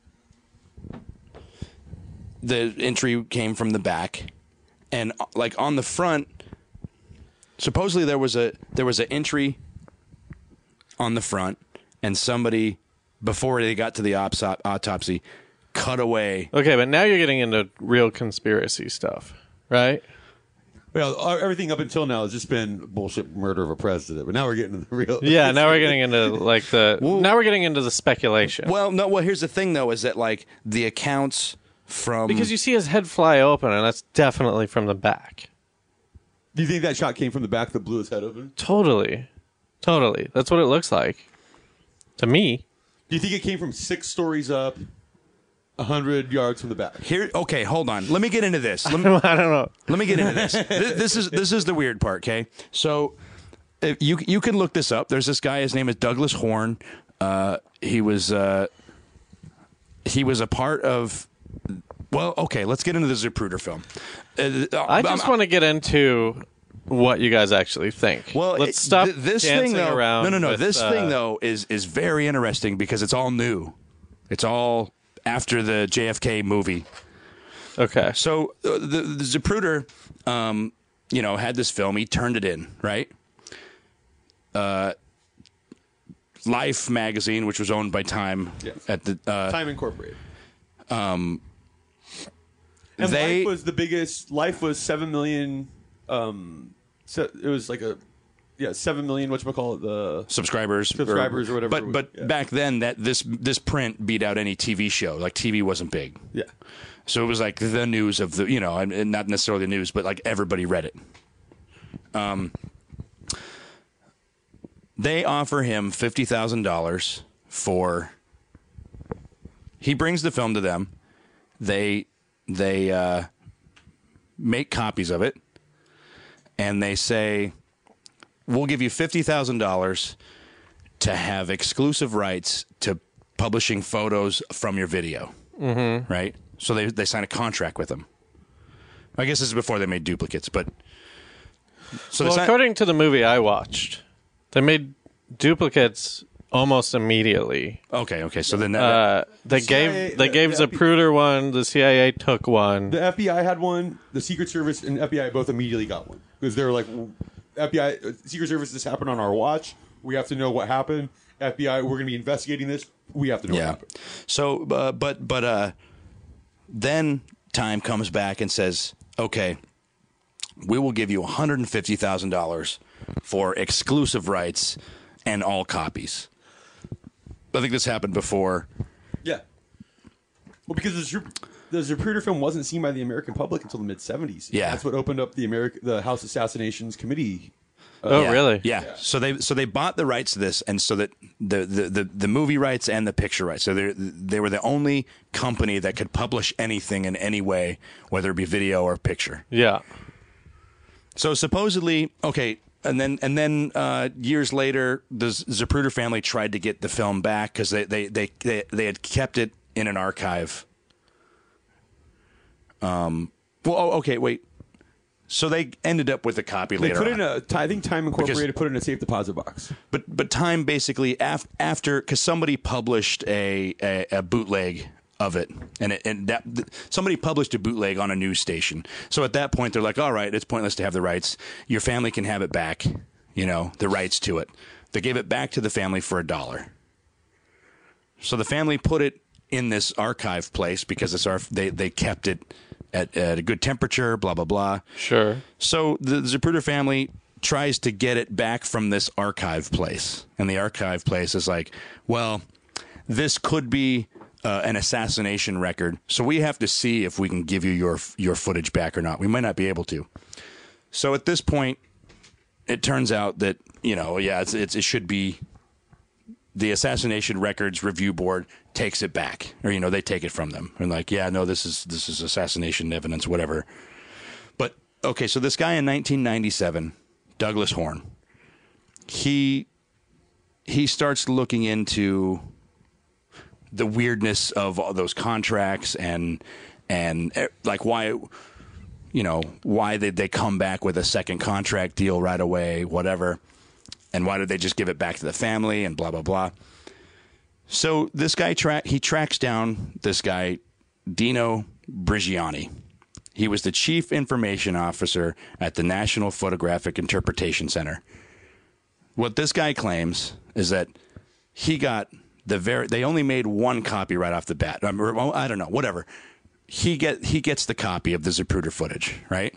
the entry came from the back, and uh, like on the front, supposedly there was a there was an entry on the front, and somebody before they got to the ops- autopsy cut away. Okay, but now you're getting into real conspiracy stuff, right? Well, uh, everything up until now has just been bullshit murder of a president, but now we're getting to the real. Yeah, now we're getting into like the now we're getting into the speculation. Well, no. Well, here's the thing, though, is that like the accounts from Because you see his head fly open, and that's definitely from the back. Do you think that shot came from the back that blew his head open? Totally. Totally. That's what it looks like. To me. Do you think it came from six stories up, a hundred yards from the back? here. Okay, hold on. Let me get into this. Let me, I don't know. Let me get into this. this. This is this is the weird part. Okay, so if you you can look this up. There's this guy. His name is Douglas Horn. Uh, he was uh, he was a part of. Well, okay. Let's get into the Zapruder film. Uh, I just I'm- want to get into what you guys actually think. Well, let's it- stop th- this dancing thing though. around. No, no, no. with, This uh, thing though is is very interesting because it's all new. It's all after the J F K movie. Okay. So uh, the, the Zapruder, um, you know, had this film. He turned it in, right? Uh, Life magazine, which was owned by Time, Yes. at the uh, Time Incorporated. um, And they Life was the biggest. Life was seven million. Um, so it was like a yeah seven million. What you call it? The subscribers, Subscribers or whatever But it was, but yeah. back then, that this this print beat out any T V show. Like T V wasn't big, yeah. so it was like the news of the you know, and, and not necessarily the news, but like everybody read it. Um. They offer him fifty thousand dollars for. He brings the film to them. They they uh, make copies of it, and they say, "We'll give you fifty thousand dollars to have exclusive rights to publishing photos from your video." Mm-hmm. Right. So they they sign a contract with him. I guess this is before they made duplicates, but so Well, they sign- according to the movie I watched, they made duplicates almost immediately. okay, okay. So then that, Uh, they C I A gave they the- gave the F B I Zapruder one. The C I A took one. The F B I had one. The Secret Service and F B I both immediately got one because they were like, F B I, uh, Secret Service, this happened on our watch. We have to know what happened. F B I, we're going to be investigating this. We have to know what yeah. happened. So, uh, but but uh, then Time comes back and says, "Okay, we will give you one hundred and fifty thousand dollars for exclusive rights and all copies." I think this happened before. Yeah. Well, because the, Zap- the Zapruder film wasn't seen by the American public until the mid seventies. Yeah. That's what opened up the American the House Assassinations Committee. Oh, Yeah. really? Yeah. So they so they bought the rights to this, and so that the the, the, the movie rights and the picture rights. So they they were the only company that could publish anything in any way, whether it be video or picture. Yeah. So supposedly, okay, and then and then uh, years later, the Zapruder family tried to get the film back because they they, they they they had kept it in an archive. Um. Well, oh, okay, wait. So they ended up with a copy They later put on. in a, I think Time Incorporated put it in a safe deposit box. But but Time basically af- after because somebody published a, a, a bootleg of it, and it, and that somebody published a bootleg on a news station. So at that point, they're like, all right, it's pointless to have the rights. Your family can have it back. You know, the rights to it. They gave it back to the family for a dollar. So the family put it in this archive place because it's our they they kept it at, at a good temperature. Blah blah blah. Sure. So the Zapruder family tries to get it back from this archive place. And the archive place is like, well, this could be uh, an assassination record. So we have to see if we can give you your your footage back or not. We might not be able to. So at this point, it turns out that, you know, yeah, it's, it's, it should be the Assassination Records Review Board takes it back. Or, you know, they take it from them. And like, yeah, no, this is this is assassination evidence, whatever. But, okay, so this guy in nineteen ninety-seven, Douglas Horn, he he starts looking into the weirdness of all those contracts and and eh, like why, you know, why did they come back with a second contract deal right away, whatever, and why did they just give it back to the family and blah blah blah. So this guy tra- he tracks down this guy Dino Brigiani. He was the chief information officer at the National Photographic Interpretation Center. What this guy claims is that he got the very they only made one copy right off the bat. I mean, I don't know, whatever. He get he gets the copy of the Zapruder footage, right?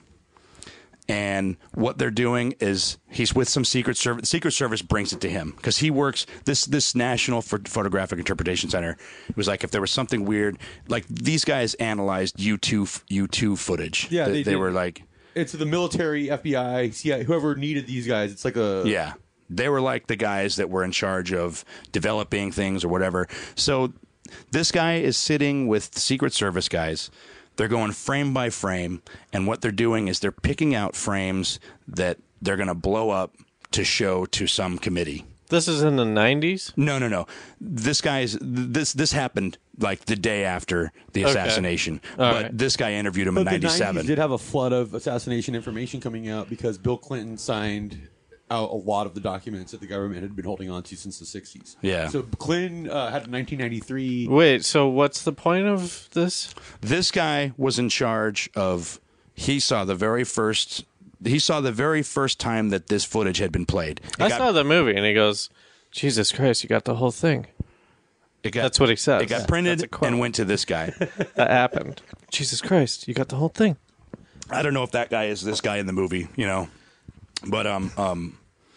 And what they're doing is he's with some Secret Service. Secret Service brings it to him because he works this this National Photographic Interpretation Center. It was like if there was something weird, like these guys analyzed U two U two footage. Yeah, they, they they did. were like, It's the military, F B I, C I A, whoever needed these guys. It's like a yeah, they were like the guys that were in charge of developing things or whatever. So this guy is sitting with Secret Service guys. They're going frame by frame, and what they're doing is they're picking out frames that they're going to blow up to show to some committee. This is in the nineties? No, no, no. This guy's this this happened like the day after the assassination. All but right. this guy interviewed him But in the ninety-seven. nineties did have a flood of assassination information coming out because Bill Clinton signed out a lot of the documents that the government had been holding on to since the sixties. Yeah. So Clinton uh, had nineteen ninety-three. Wait, so what's the point of this? This guy was in charge of. He saw the very first. He saw the very first time that this footage had been played. It I got- saw the movie, and he goes, Jesus Christ, you got the whole thing. It got, That's what he says. It got That's printed a quote. and went to this guy. That happened. Jesus Christ, you got the whole thing. I don't know if that guy is this guy in the movie, you know, but um um.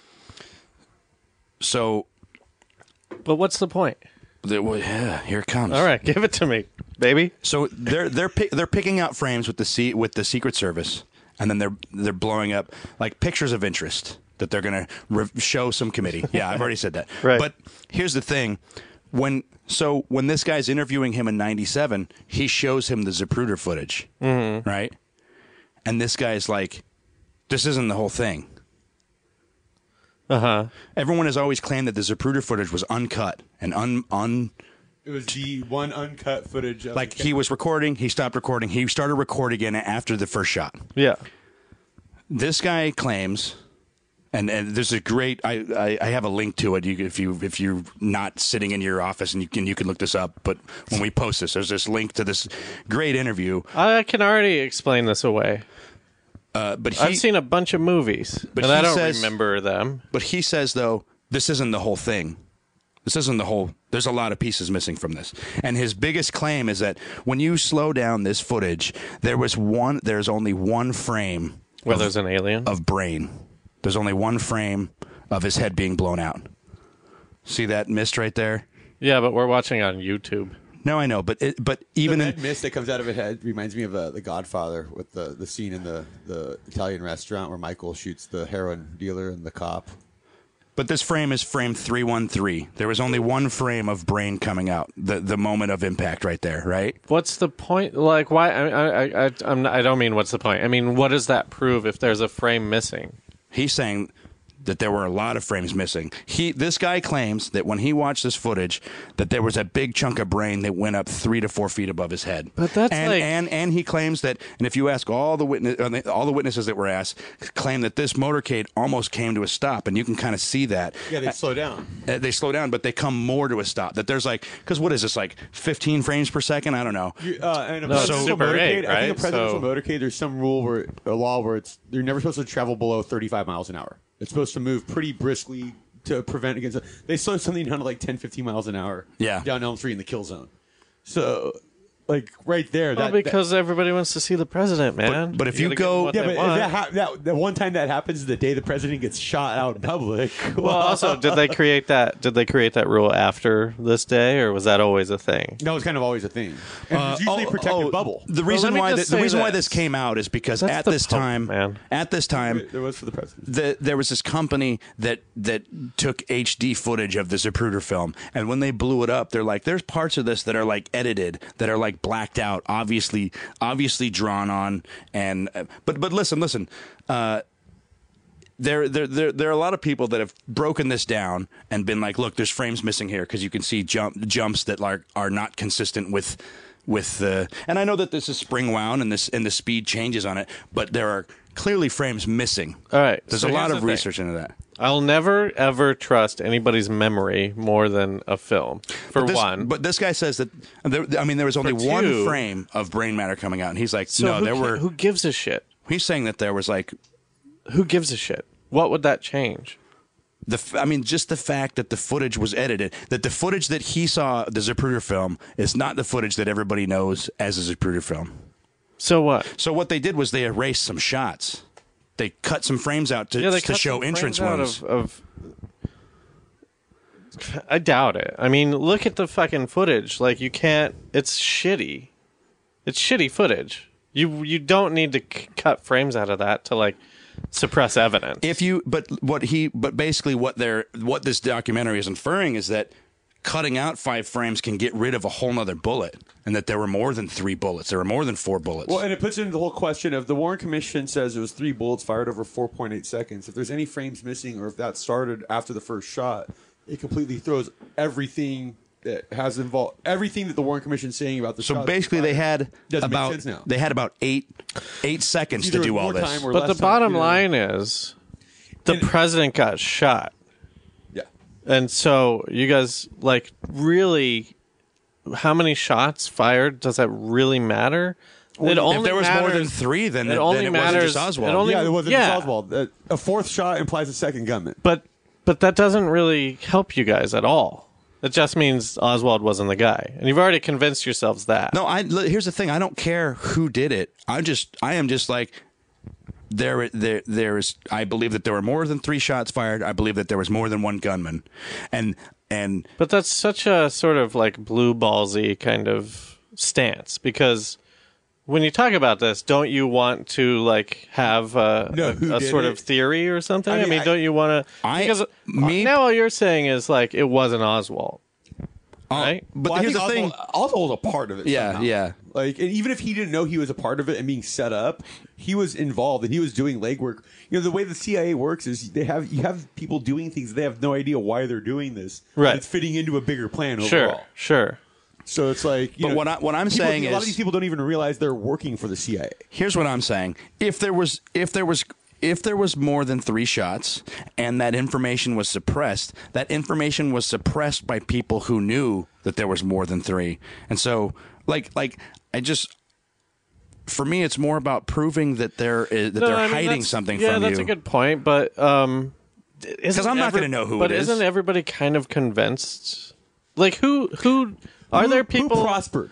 So, But what's the point? the, well, yeah, here it comes. All right, give it to me, baby. So they're they're pick, they're picking out frames with the C, with the Secret Service, and then they're they're blowing up like pictures of interest that they're going to re- show some committee. Yeah, I've already said that. Right. But here's the thing: when so when this guy's interviewing him in ninety-seven, he shows him the Zapruder footage, mm-hmm. right? And this guy's like, "This isn't the whole thing." Uh huh. Everyone has always claimed that the Zapruder footage was uncut and un un. It was the one uncut footage. Of Like the he was recording, he stopped recording, he started recording again after the first shot. Yeah. This guy claims, and, and there's a great. I, I, I have a link to it. You, if you if you're not sitting in your office and you can you can look this up. But when we post this, there's this link to this great interview. I can already explain this away. Uh, but he, I've seen a bunch of movies, But and I he don't says- remember them. but he says though this isn't the whole thing. This isn't the whole. There's a lot of pieces missing from this. And his biggest claim is that when you slow down this footage, there was one. There's only one frame Where of, there's an alien? of brain. There's only one frame of his head being blown out. See that mist right there? Yeah, but we're watching on YouTube. No, I know, but it, but even the in, red mist that comes out of his head reminds me of uh, The Godfather with the, the scene in the, the Italian restaurant where Michael shoots the heroin dealer and the cop. but this frame is frame three one three. There was only one frame of brain coming out. The the moment of impact, right there, right? What's the point? Like, why? I, I, I, I'm not, I don't mean what's the point. I mean, what does that prove if there's a frame missing? He's saying that there were a lot of frames missing. He, this guy claims that when he watched this footage, that there was a big chunk of brain that went up three to four feet above his head. But that's and, like- and and he claims that, and if you ask all the witness, uh, all the witnesses that were asked, claim that this motorcade almost came to a stop, and you can kind of see that. Yeah, they slow down. Uh, they slow down, but they come more to a stop. That there's like, because what is this, like fifteen frames per second? I don't know. You, uh, and a No, it's presidential Super motorcade, eight, I think a right? presidential So- motorcade, there's some rule where a law where it's they're never supposed to travel below thirty-five miles an hour. It's supposed to move pretty briskly to prevent against. They slow something down to like ten, fifteen miles an hour. Yeah. down Elm Street in the kill zone. So, like right there, Well, that because everybody wants to see the president, man. but if you gotta go- give them what yeah, they but if want. that, ha- that that one time that happens is the day the president gets shot out in public. Well, also, did they create that? Did they create that rule after this day, or was that always a thing? that was kind of always a thing. And Uh, it's usually a oh, protective oh, bubble. The Well, reason let me why just the, the say reason why this. this came out is because That's at the this Pope, time, man. at this time, There was for the president. the, there was this company that that took H D footage of the Zapruder film, and when they blew it up, they're like, "There's parts of this that are like edited, that are like blacked out, obviously, obviously drawn on." And uh, but but listen, listen. Uh, There, there, there, there are a lot of people that have broken this down and been like, "Look, there's frames missing here because you can see jump jumps that are are not consistent with with the." And I know that this is spring wound and this and the speed changes on it, but there are clearly frames missing. All right, There's so a lot here's of the thing. research into that. I'll never ever trust anybody's memory more than a film. For But this, one, but this guy says that there, I mean, there was only For one two- frame of brain matter coming out, and he's like, so "No, who, there ca- were." Who gives a shit? He's saying that there was like Who gives a shit? What would that change? the. f- I mean, just the fact that the footage was edited, that the footage that he saw the Zapruder film is not the footage that everybody knows as a Zapruder film. So what? So what they did was they erased some shots. They cut some frames out to, Yeah, they to cut show some entrance frames out wounds. Of, of, I doubt it. I mean, look at the fucking footage. Like, you can't. It's shitty. It's shitty footage. You you don't need to c- cut frames out of that to like suppress evidence. If you, but what he, but basically what they're, what this documentary is inferring is that cutting out five frames can get rid of a whole nother bullet, and that there were more than three bullets. There were more than four bullets. Well, and it puts into the whole question of the Warren Commission says it was three bullets fired over four point eight seconds. If there's any frames missing, or if that started after the first shot, it completely throws everything that has involved everything that the Warren Commission is saying about the. so shots basically, they had Doesn't make about sense now. they had about eight eight seconds Either to do all more this. time or but the less time, bottom you know. line is, the And- president got shot. Yeah. And so you guys, like, really, how many shots fired? Does that really matter? It if there was more than matters- three, then it it, only then it wasn't matters- just Oswald. it only- Yeah, it wasn't yeah. just Oswald. Uh, A fourth shot implies a second gunman. But but that doesn't really help you guys at all. It just means Oswald wasn't the guy, and you've already convinced yourselves that. No, I. l- Here's the thing. I don't care who did it. I just. I am just like. There, there, there is. I believe that there were more than three shots fired. I believe that there was more than one gunman, and and But that's such a sort of like blue ballsy kind of stance, because when you talk about this, don't you want to like have a, No, a, who a did sort it? of theory or something? I I mean, mean, I- don't you want to? I- Because me- now all you're saying is like it wasn't Oswald, right? but Well, I here's think the thing. Oswald, Oswald was a part of it. Yeah, somehow. yeah. Like, and even if he didn't know he was a part of it and being set up, he was involved and he was doing legwork. You know, the way the C I A works is they have you have people doing things they have no idea why they're doing this. Right. And it's fitting into a bigger plan overall. Sure, sure. So it's like, you But know, what I- what I'm people- saying a lot is- of these people don't even realize they're working for the C I A. Here's what I'm saying. If there was if there was if there was more than three shots and that information was suppressed, that information was suppressed by people who knew that there was more than three. And so like like I just for me it's more about proving that there is that No, they're I mean, hiding that's- something yeah, from that's you. a good point, but um, because I'm not gonna know who But it is. isn't everybody kind of convinced? Like who who are Who- there people? who prospered?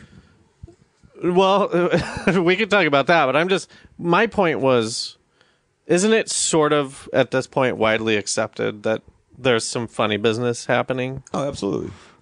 Well, we could talk about that, but I'm just my point was, isn't it sort of at this point widely accepted that there's some funny business happening? Oh, absolutely.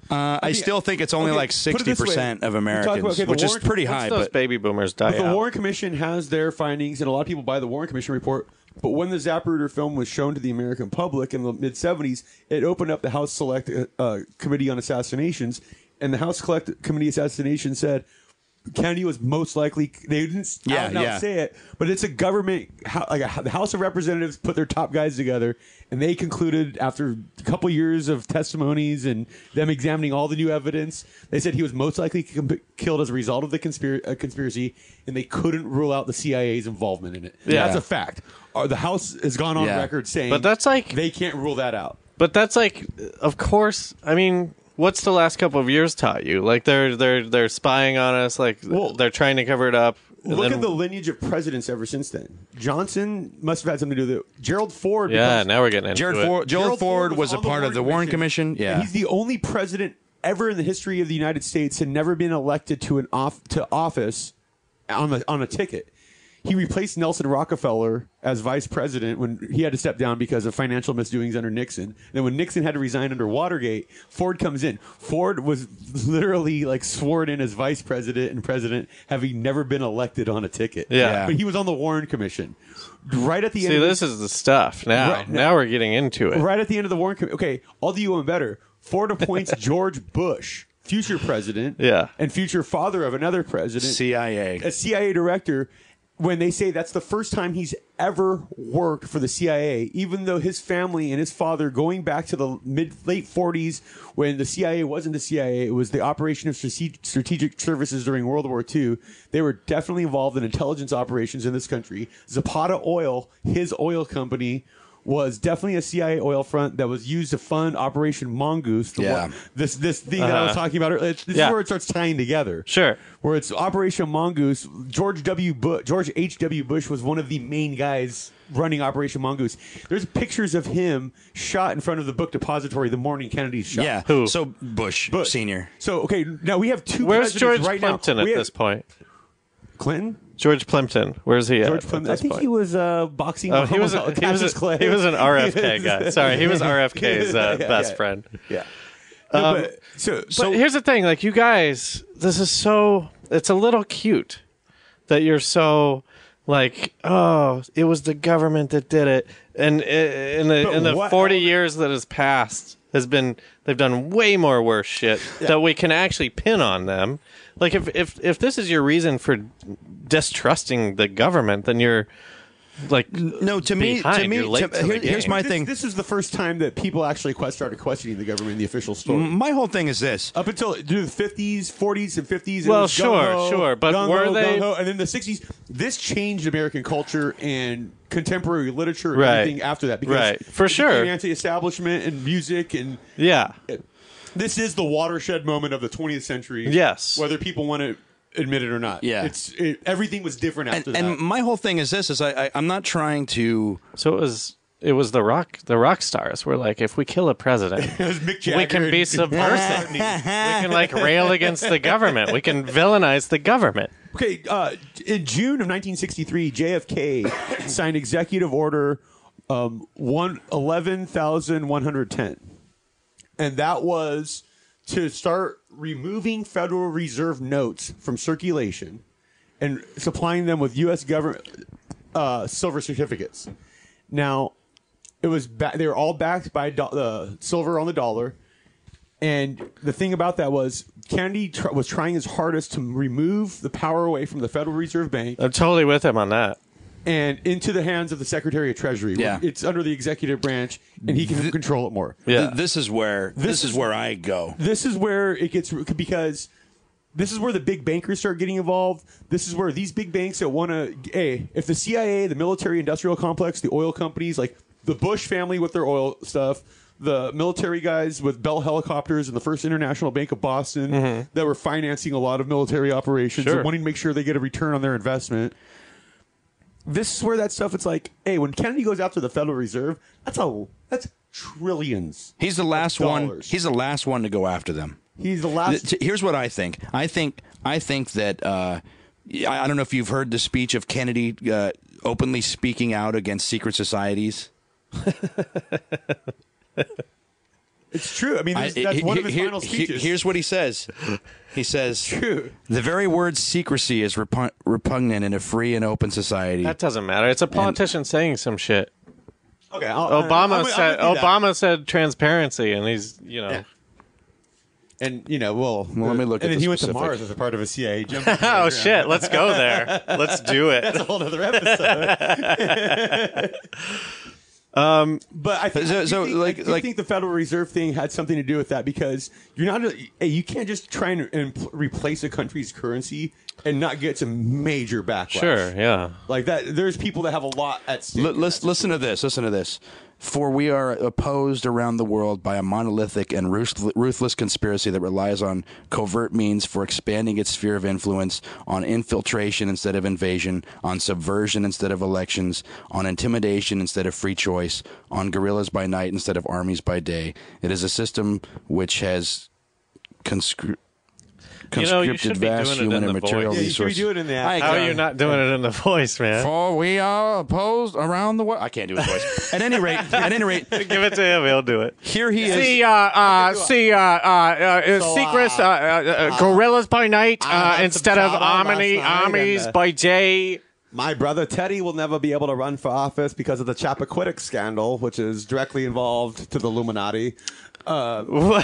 Uh, I mean, still think it's only okay, like put it sixty this way. percent of We talk Americans, about- okay, the which is Warren- pretty Once high. those But baby boomers die But the out. Warren Commission has their findings, and a lot of people buy the Warren Commission report. But when the Zapruder film was shown to the American public in the mid seventies, it opened up the House Select uh, Committee on Assassinations, and the House Select Committee Assassination said Kennedy was most likely. They didn't Yeah, out and out yeah. say it, but it's a government, ho- like a, the House of Representatives put their top guys together, and they concluded after a couple years of testimonies and them examining all the new evidence, they said he was most likely com- killed as a result of the conspir- uh, conspiracy, and they couldn't rule out the C I A's involvement in it. Yeah. That's a fact. Uh, the House has gone on Yeah. record saying, But that's like- they can't rule that out. But that's like, of course. I mean, what's the last couple of years taught you? Like they're they're they're spying on us. Like Well, they're trying to cover it up. and Look then- at the lineage of presidents ever since then. Johnson must have had something to do with it. Gerald Ford. Yeah, becomes- now we're getting into Jared it. Ford, Gerald, Gerald Ford was a on the part of the Warren Commission. Yeah, And he's the only president ever in the history of the United States to never been elected to an off to office on the on a ticket. He replaced Nelson Rockefeller as vice president when he had to step down because of financial misdoings under Nixon. Then when Nixon had to resign under Watergate, Ford comes in. Ford was literally like sworn in as vice president and president, having never been elected on a ticket. Yeah. But he was on the Warren Commission. Right at the See, end of this is the stuff. Now, Right, now, now- we're getting into it. right at the end of the Warren Commission. Okay, I'll do you one better. Ford appoints George Bush, future president, Yeah. and future father of another president, C I A. a C I A director. When they say that's the first time he's ever worked for the C I A, even though his family and his father, going back to the mid late forties, when the C I A wasn't the C I A, it was the Operation of Strate- Strategic Services during World War Two. They were definitely involved in intelligence operations in this country. Zapata Oil, his oil company, was definitely a C I A oil front that was used to fund Operation Mongoose. The Yeah. one, this this thing that I was Uh-huh. talking about. earlier. This Yeah. is where it starts tying together. Sure. Where it's Operation Mongoose. George W. Bush, George H W. Bush was one of the main guys running Operation Mongoose. There's pictures of him shot in front of the book depository the morning Kennedy's shot. Yeah. Who? So Bush, Bush. Senior. So okay, now we have two. Where's presidents George right Plimpton now. at We have this point? Clinton. George Plimpton. Where's he at? George at Plimpton. I this think point? he was uh, boxing. Oh, he was, a, Muhammad he, was Cassius a, Clay. he was an R F K guy. Sorry, he was R F K's uh, Yeah, best yeah. friend. Yeah. No, Um, but, so, But so here's the thing, like you guys, this is so, it's a little cute that you're so like, oh, it was the government that did it. And i- in the But in the what forty element- years that has passed has been, they've done way more worse shit that we can actually pin on them. Like if, if, if this is your reason for distrusting the government, then you're like, No, to me, to behind. me, You're late to- to the here- here's game. my this, thing. this is the first time that people actually quest- started questioning the government in the official story. My whole thing is this. Up until dude, the fifties, forties, and fifties. Well, sure, sure, but were they- And then the sixties, this changed American culture and contemporary literature and Right. everything after that. Because Right. For it became sure. anti-establishment and music, and yeah. this is the watershed moment of the twentieth century. Yes. whether people want to admit it or not. Yeah. it's it, everything was different And, after that. and my whole thing is this: is I, I I'm not trying to. So it was it was the rock the rock stars were like, if we kill a president, It was Mick Jagger we can be and- subversive. we can like rail against the government. We can villainize the government. Okay, uh, in June of nineteen sixty-three, J F K signed Executive Order um, one eleven thousand one hundred ten, and that was to start removing Federal Reserve notes from circulation and supplying them with U S government uh, silver certificates. Now, it was ba- they were all backed by do- uh, silver on the dollar. And the thing about that was Kennedy tr- was trying his hardest to remove the power away from the Federal Reserve Bank I'm totally with him on that. and into the hands of the Secretary of Treasury. Yeah. It's under the executive branch, and he can control it more. Yeah. Th- this is where this, is is- where I go. This is where it gets because this is where the big bankers start getting involved. This is where these big banks that want to, hey, if the C I A, the military industrial complex, the oil companies, like the Bush family with their oil stuff, the military guys with Bell Helicopters and the First International Bank of Boston that were financing a lot of military operations Sure. and wanting to make sure they get a return on their investment. This is where that stuff, it's like, hey, when Kennedy goes after the Federal Reserve, that's a that's trillions. He's the last one. dollars. He's the last one to go after them. He's the last. Th- Here's what I think. I think I think that uh, I I don't know if you've heard the speech of Kennedy uh, openly speaking out against secret societies. It's true. I mean, I, that's he- one of his he- final he- speeches. Here's what he says. He says, True. the very word secrecy is repug- repugnant in a free and open society. That doesn't matter. It's a politician saying some shit. Okay, I'll, Obama I'm, I'm said with you that. Obama said transparency, and he's you know. Yeah. And you know, well, Well, let me look And at then the he went to specific- Mars as a part of a C I A jump. Oh shit! Let's go there. Let's do it. That's a whole other episode. um, but I, th- So- I do so, think, like- I do like- think the Federal Reserve thing had something to do with that because you're not. A, hey, you can't just try and, and pl- replace a country's currency and not get some major backlash. Sure. Yeah. Like that. There's people that have a lot at stake. L- listen, listen to this. Listen to this. For we are opposed around the world by a monolithic and ruth- ruthless conspiracy that relies on covert means for expanding its sphere of influence, on infiltration instead of invasion, on subversion instead of elections, on intimidation instead of free choice, on guerrillas by night instead of armies by day. It is a system which has conscri- You know, you conscripted should be vast doing it human in and the material voice. Yeah, you should be resources. doing it in the I accent. How are got- you not doing it in the voice, man? For we are opposed around the world. I can't do his voice. At any rate, at any rate, Give it to him. He'll do it. here he is. See, uh, uh, see, uh, uh, uh, So, secrets, uh, uh, uh, uh, guerrillas by night I uh, had some instead of trouble last army, night armies and, uh, by day. My brother Teddy will never be able to run for office because of the Chappaquiddick scandal, which is directly involved to the Illuminati. What?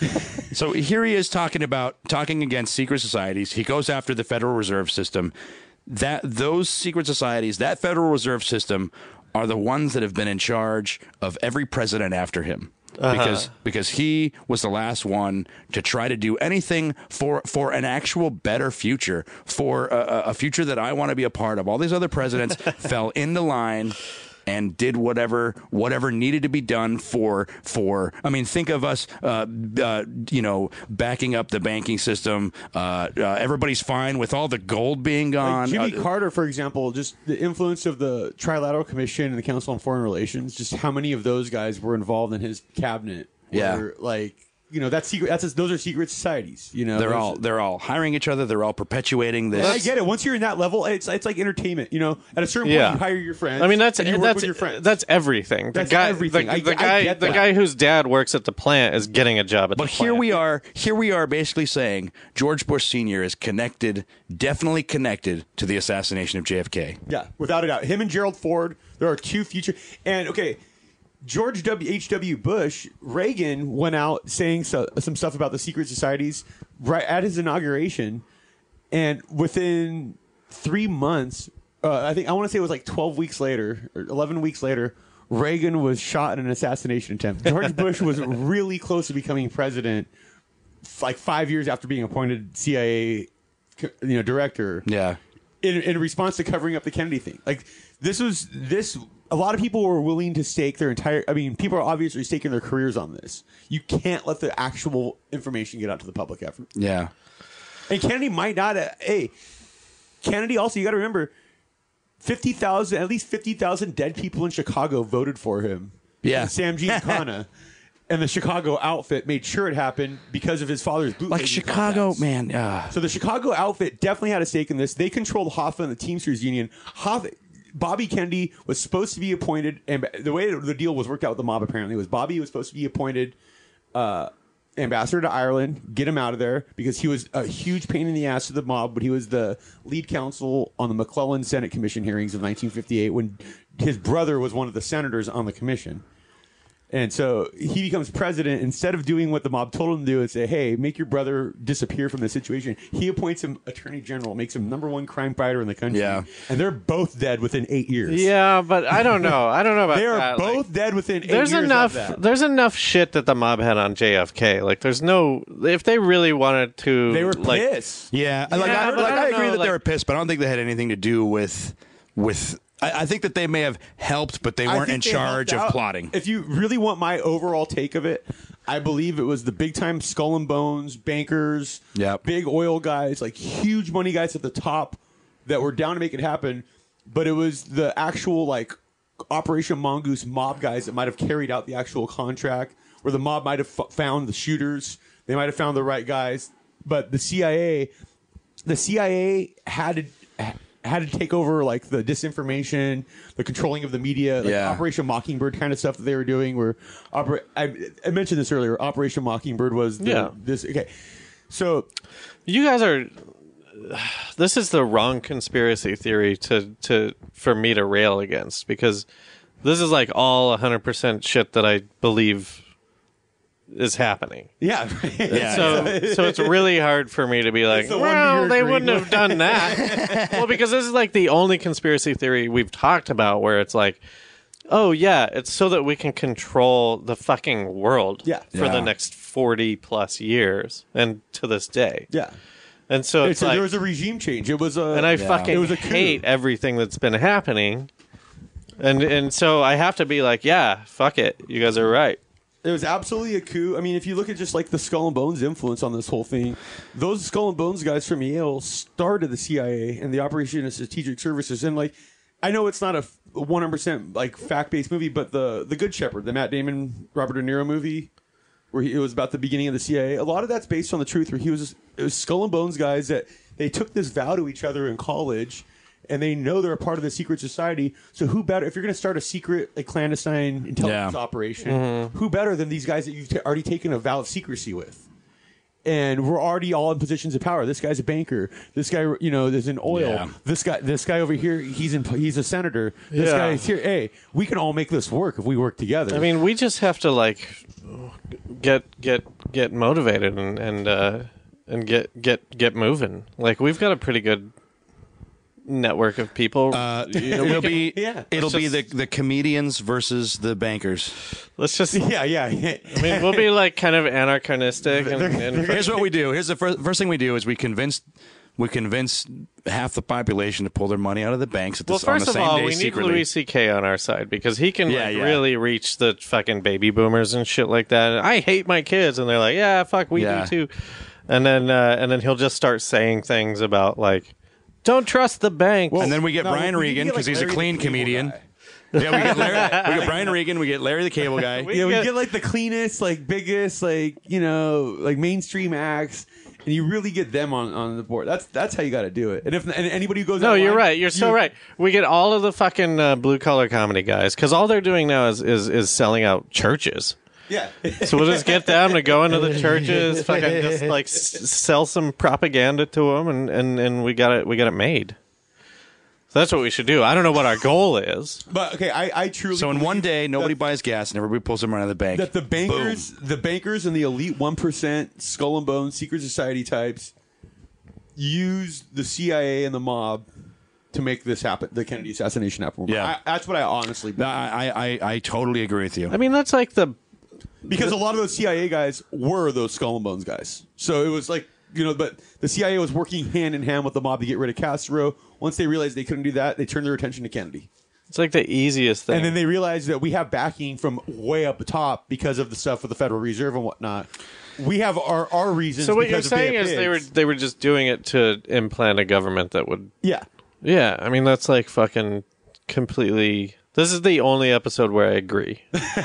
So here he is talking about talking against secret societies. He goes after the Federal Reserve System. That those secret societies, that Federal Reserve System, are the ones that have been in charge of every president after him. Because because he was the last one to try to do anything for for an actual better future, for a, a future that I want to be a part of. All these other presidents fell into line and did whatever whatever needed to be done for for. I mean, think of us, uh, uh, you know, backing up the banking system. Uh, uh, everybody's fine with all the gold being gone. Like Jimmy Uh, Carter, for example, just the influence of the Trilateral Commission and the Council on Foreign Relations, just how many of those guys were involved in his cabinet. Yeah. Were, like, you know, that's secret. That's those are secret societies. You know, they're Those- all they're all hiring each other. They're all perpetuating this. And I get it. Once you're in that level, it's it's like entertainment. You know, at a certain Yeah. point, you hire your friends. I mean, that's and you work that's with your friends. that's everything. The That's guy, everything. The, I- the I guy, get the that. guy whose dad works at the plant is getting a job at But the plant. here we are. Here we are, basically saying George Bush Senior is connected, definitely connected to the assassination of J F K. Yeah, without a doubt. Him and Gerald Ford, there are two future. And, okay, George W. H W. Bush, Reagan went out saying so, some stuff about the secret societies right at his inauguration. And within three months, uh, I think, I want to say it was like twelve weeks later, or eleven weeks later, Reagan was shot in an assassination attempt. George Bush was really close to becoming president f- like five years after being appointed C I A co- you know, director Yeah. in, in response to covering up the Kennedy thing. Like this was this. A lot of people were willing to stake their entire. I mean, people are obviously staking their careers on this. You can't let the actual information get out to the public ever. Yeah. And Kennedy might not. Uh, hey, Kennedy also. You got to remember, fifty thousand, at least fifty thousand dead people in Chicago voted for him. Yeah. And Sam Giancana. And the Chicago outfit made sure it happened because of his father's bootlegging Like Chicago, contacts. man. Uh, So the Chicago outfit definitely had a stake in this. They controlled Hoffa and the Teamsters Union. Hoffa, Bobby Kennedy was supposed to be appointed, and the way the deal was worked out with the mob apparently was Bobby was supposed to be appointed uh, ambassador to Ireland, get him out of there because he was a huge pain in the ass to the mob. But he was the lead counsel on the McClellan Senate Commission hearings of nineteen fifty-eight when his brother was one of the senators on the commission. And so he becomes president. Instead of doing what the mob told him to do and say, hey, make your brother disappear from the situation, he appoints him attorney general, makes him number one crime fighter in the country. Yeah. And they're both dead within eight years. Yeah, but I don't know. I don't know about They are that. both Like, dead within eight there's years enough. of that. There's enough shit that the mob had on J F K. Like, there's no. If they really wanted to, They were like, pissed. yeah. Like, Yeah, I, but like, I I don't agree know, that they like- were pissed, but I don't think they had anything to do with with. I, I think that they may have helped, but they I weren't in think they charge of helped out. plotting. If you really want my overall take of it, I believe it was the big time skull and bones bankers, Yep. big oil guys, like huge money guys at the top that were down to make it happen. But it was the actual like Operation Mongoose mob guys that might have carried out the actual contract, where the mob might have f- found the shooters, they might have found the right guys. But the C I A, the C I A had to had to take over like the disinformation, the controlling of the media, like Yeah. Operation Mockingbird kind of stuff that they were doing. Where opera- I, I mentioned this earlier. Operation Mockingbird was the, Yeah. this. Okay, so You guys are. This is the wrong conspiracy theory to, to for me to rail against, because this is like all one hundred percent shit that I believe is happening. yeah, Yeah. So, so it's really hard for me to be like, the one well, you're they agreeing wouldn't with." have done that. Well, because this is like the only conspiracy theory we've talked about where it's like, oh yeah, it's so that we can control the fucking world Yeah. for Yeah. the next forty plus years and to this day. yeah. And so it's So like, there was a regime change. It was a and I Yeah. fucking It was a coup. hate everything that's been happening. And and so I have to be like, yeah, fuck it. You guys are right. It was absolutely a coup. I mean, if you look at just like the Skull and Bones influence on this whole thing, those Skull and Bones guys from Yale started the C I A and the Operation of Strategic Services. And like, I know it's not a one hundred percent like fact based movie, but the the Good Shepherd, the Matt Damon, Robert De Niro movie, where he, it was about the beginning of the C I A. A lot of that's based on the truth. Where he was, it was Skull and Bones guys that they took this vow to each other in college. And they know they're a part of the secret society. So who better, if you're going to start a secret, like clandestine intelligence Yeah. operation, who better than these guys that you've t- already taken a vow of secrecy with? And we're already all in positions of power. This guy's a banker. This guy, you know, is in oil. Yeah. This guy, this guy over here, he's in, he's a senator. This Yeah. guy's here. Hey, we can all make this work if we work together. I mean, we just have to like get get get motivated and and uh, and get get get moving. Like we've got a pretty good network of people. Uh, You know, we it'll can- be yeah. it'll Let's be the just- the comedians versus the bankers. let's just. yeah, yeah, yeah. I mean, we'll be like kind of anachronistic and, and Here's what we do. Here's the first, first thing we do is we convince we convince half the population to pull their money out of the banks at the, well, on the first of same all, day we need secretly. Louis C K on our side because he can Yeah, like, yeah. really reach the fucking baby boomers and shit like that. I hate my kids, and they're like, "Yeah, fuck, we Yeah. do too." And then uh, and then he'll just start saying things about like, "Don't trust the bank." and then we get No, Brian we need to Regan get, because like, he's a Larry the clean Cable comedian. guy. Yeah, we get Larry, we get Brian Regan, we get Larry the Cable Guy. We Yeah, we get- get like the cleanest, like biggest, like you know, like mainstream acts, and you really get them on, on the board. That's that's how you got to do it. And if and anybody who goes, No, online, you're right. You're so you- right. We get all of the fucking uh, blue collar comedy guys because all they're doing now is, is is selling out churches. Yeah, So we'll just get them to go into the churches, fucking just like s- sell some propaganda to them, and, and, and we got it. We got it made. So that's what we should do. I don't know what our goal is. but okay, I I truly So in believe one day, nobody that, buys gas and everybody pulls their money out of the bank. that the bankers, the bankers, and the elite one percent skull and bones secret society types use the C I A and the mob to make this happen, the Kennedy assassination happen. Yeah. I, that's what I honestly No, believe. I, I, I totally agree with you. I mean, that's like the Because a lot of those C I A guys were those skull and bones guys. So it was like, you know, but the C I A was working hand in hand with the mob to get rid of Castro. Once they realized they couldn't do that, they turned their attention to Kennedy. it's like the easiest thing. And then they realized that we have backing from way up the top because of the stuff with the Federal Reserve and whatnot. We have our, our reasons. so what you're because of saying Bay of is they were Pigs. they were just doing it to implant a government that would. Yeah. Yeah, I mean that's like fucking completely. This is the only episode where I agree.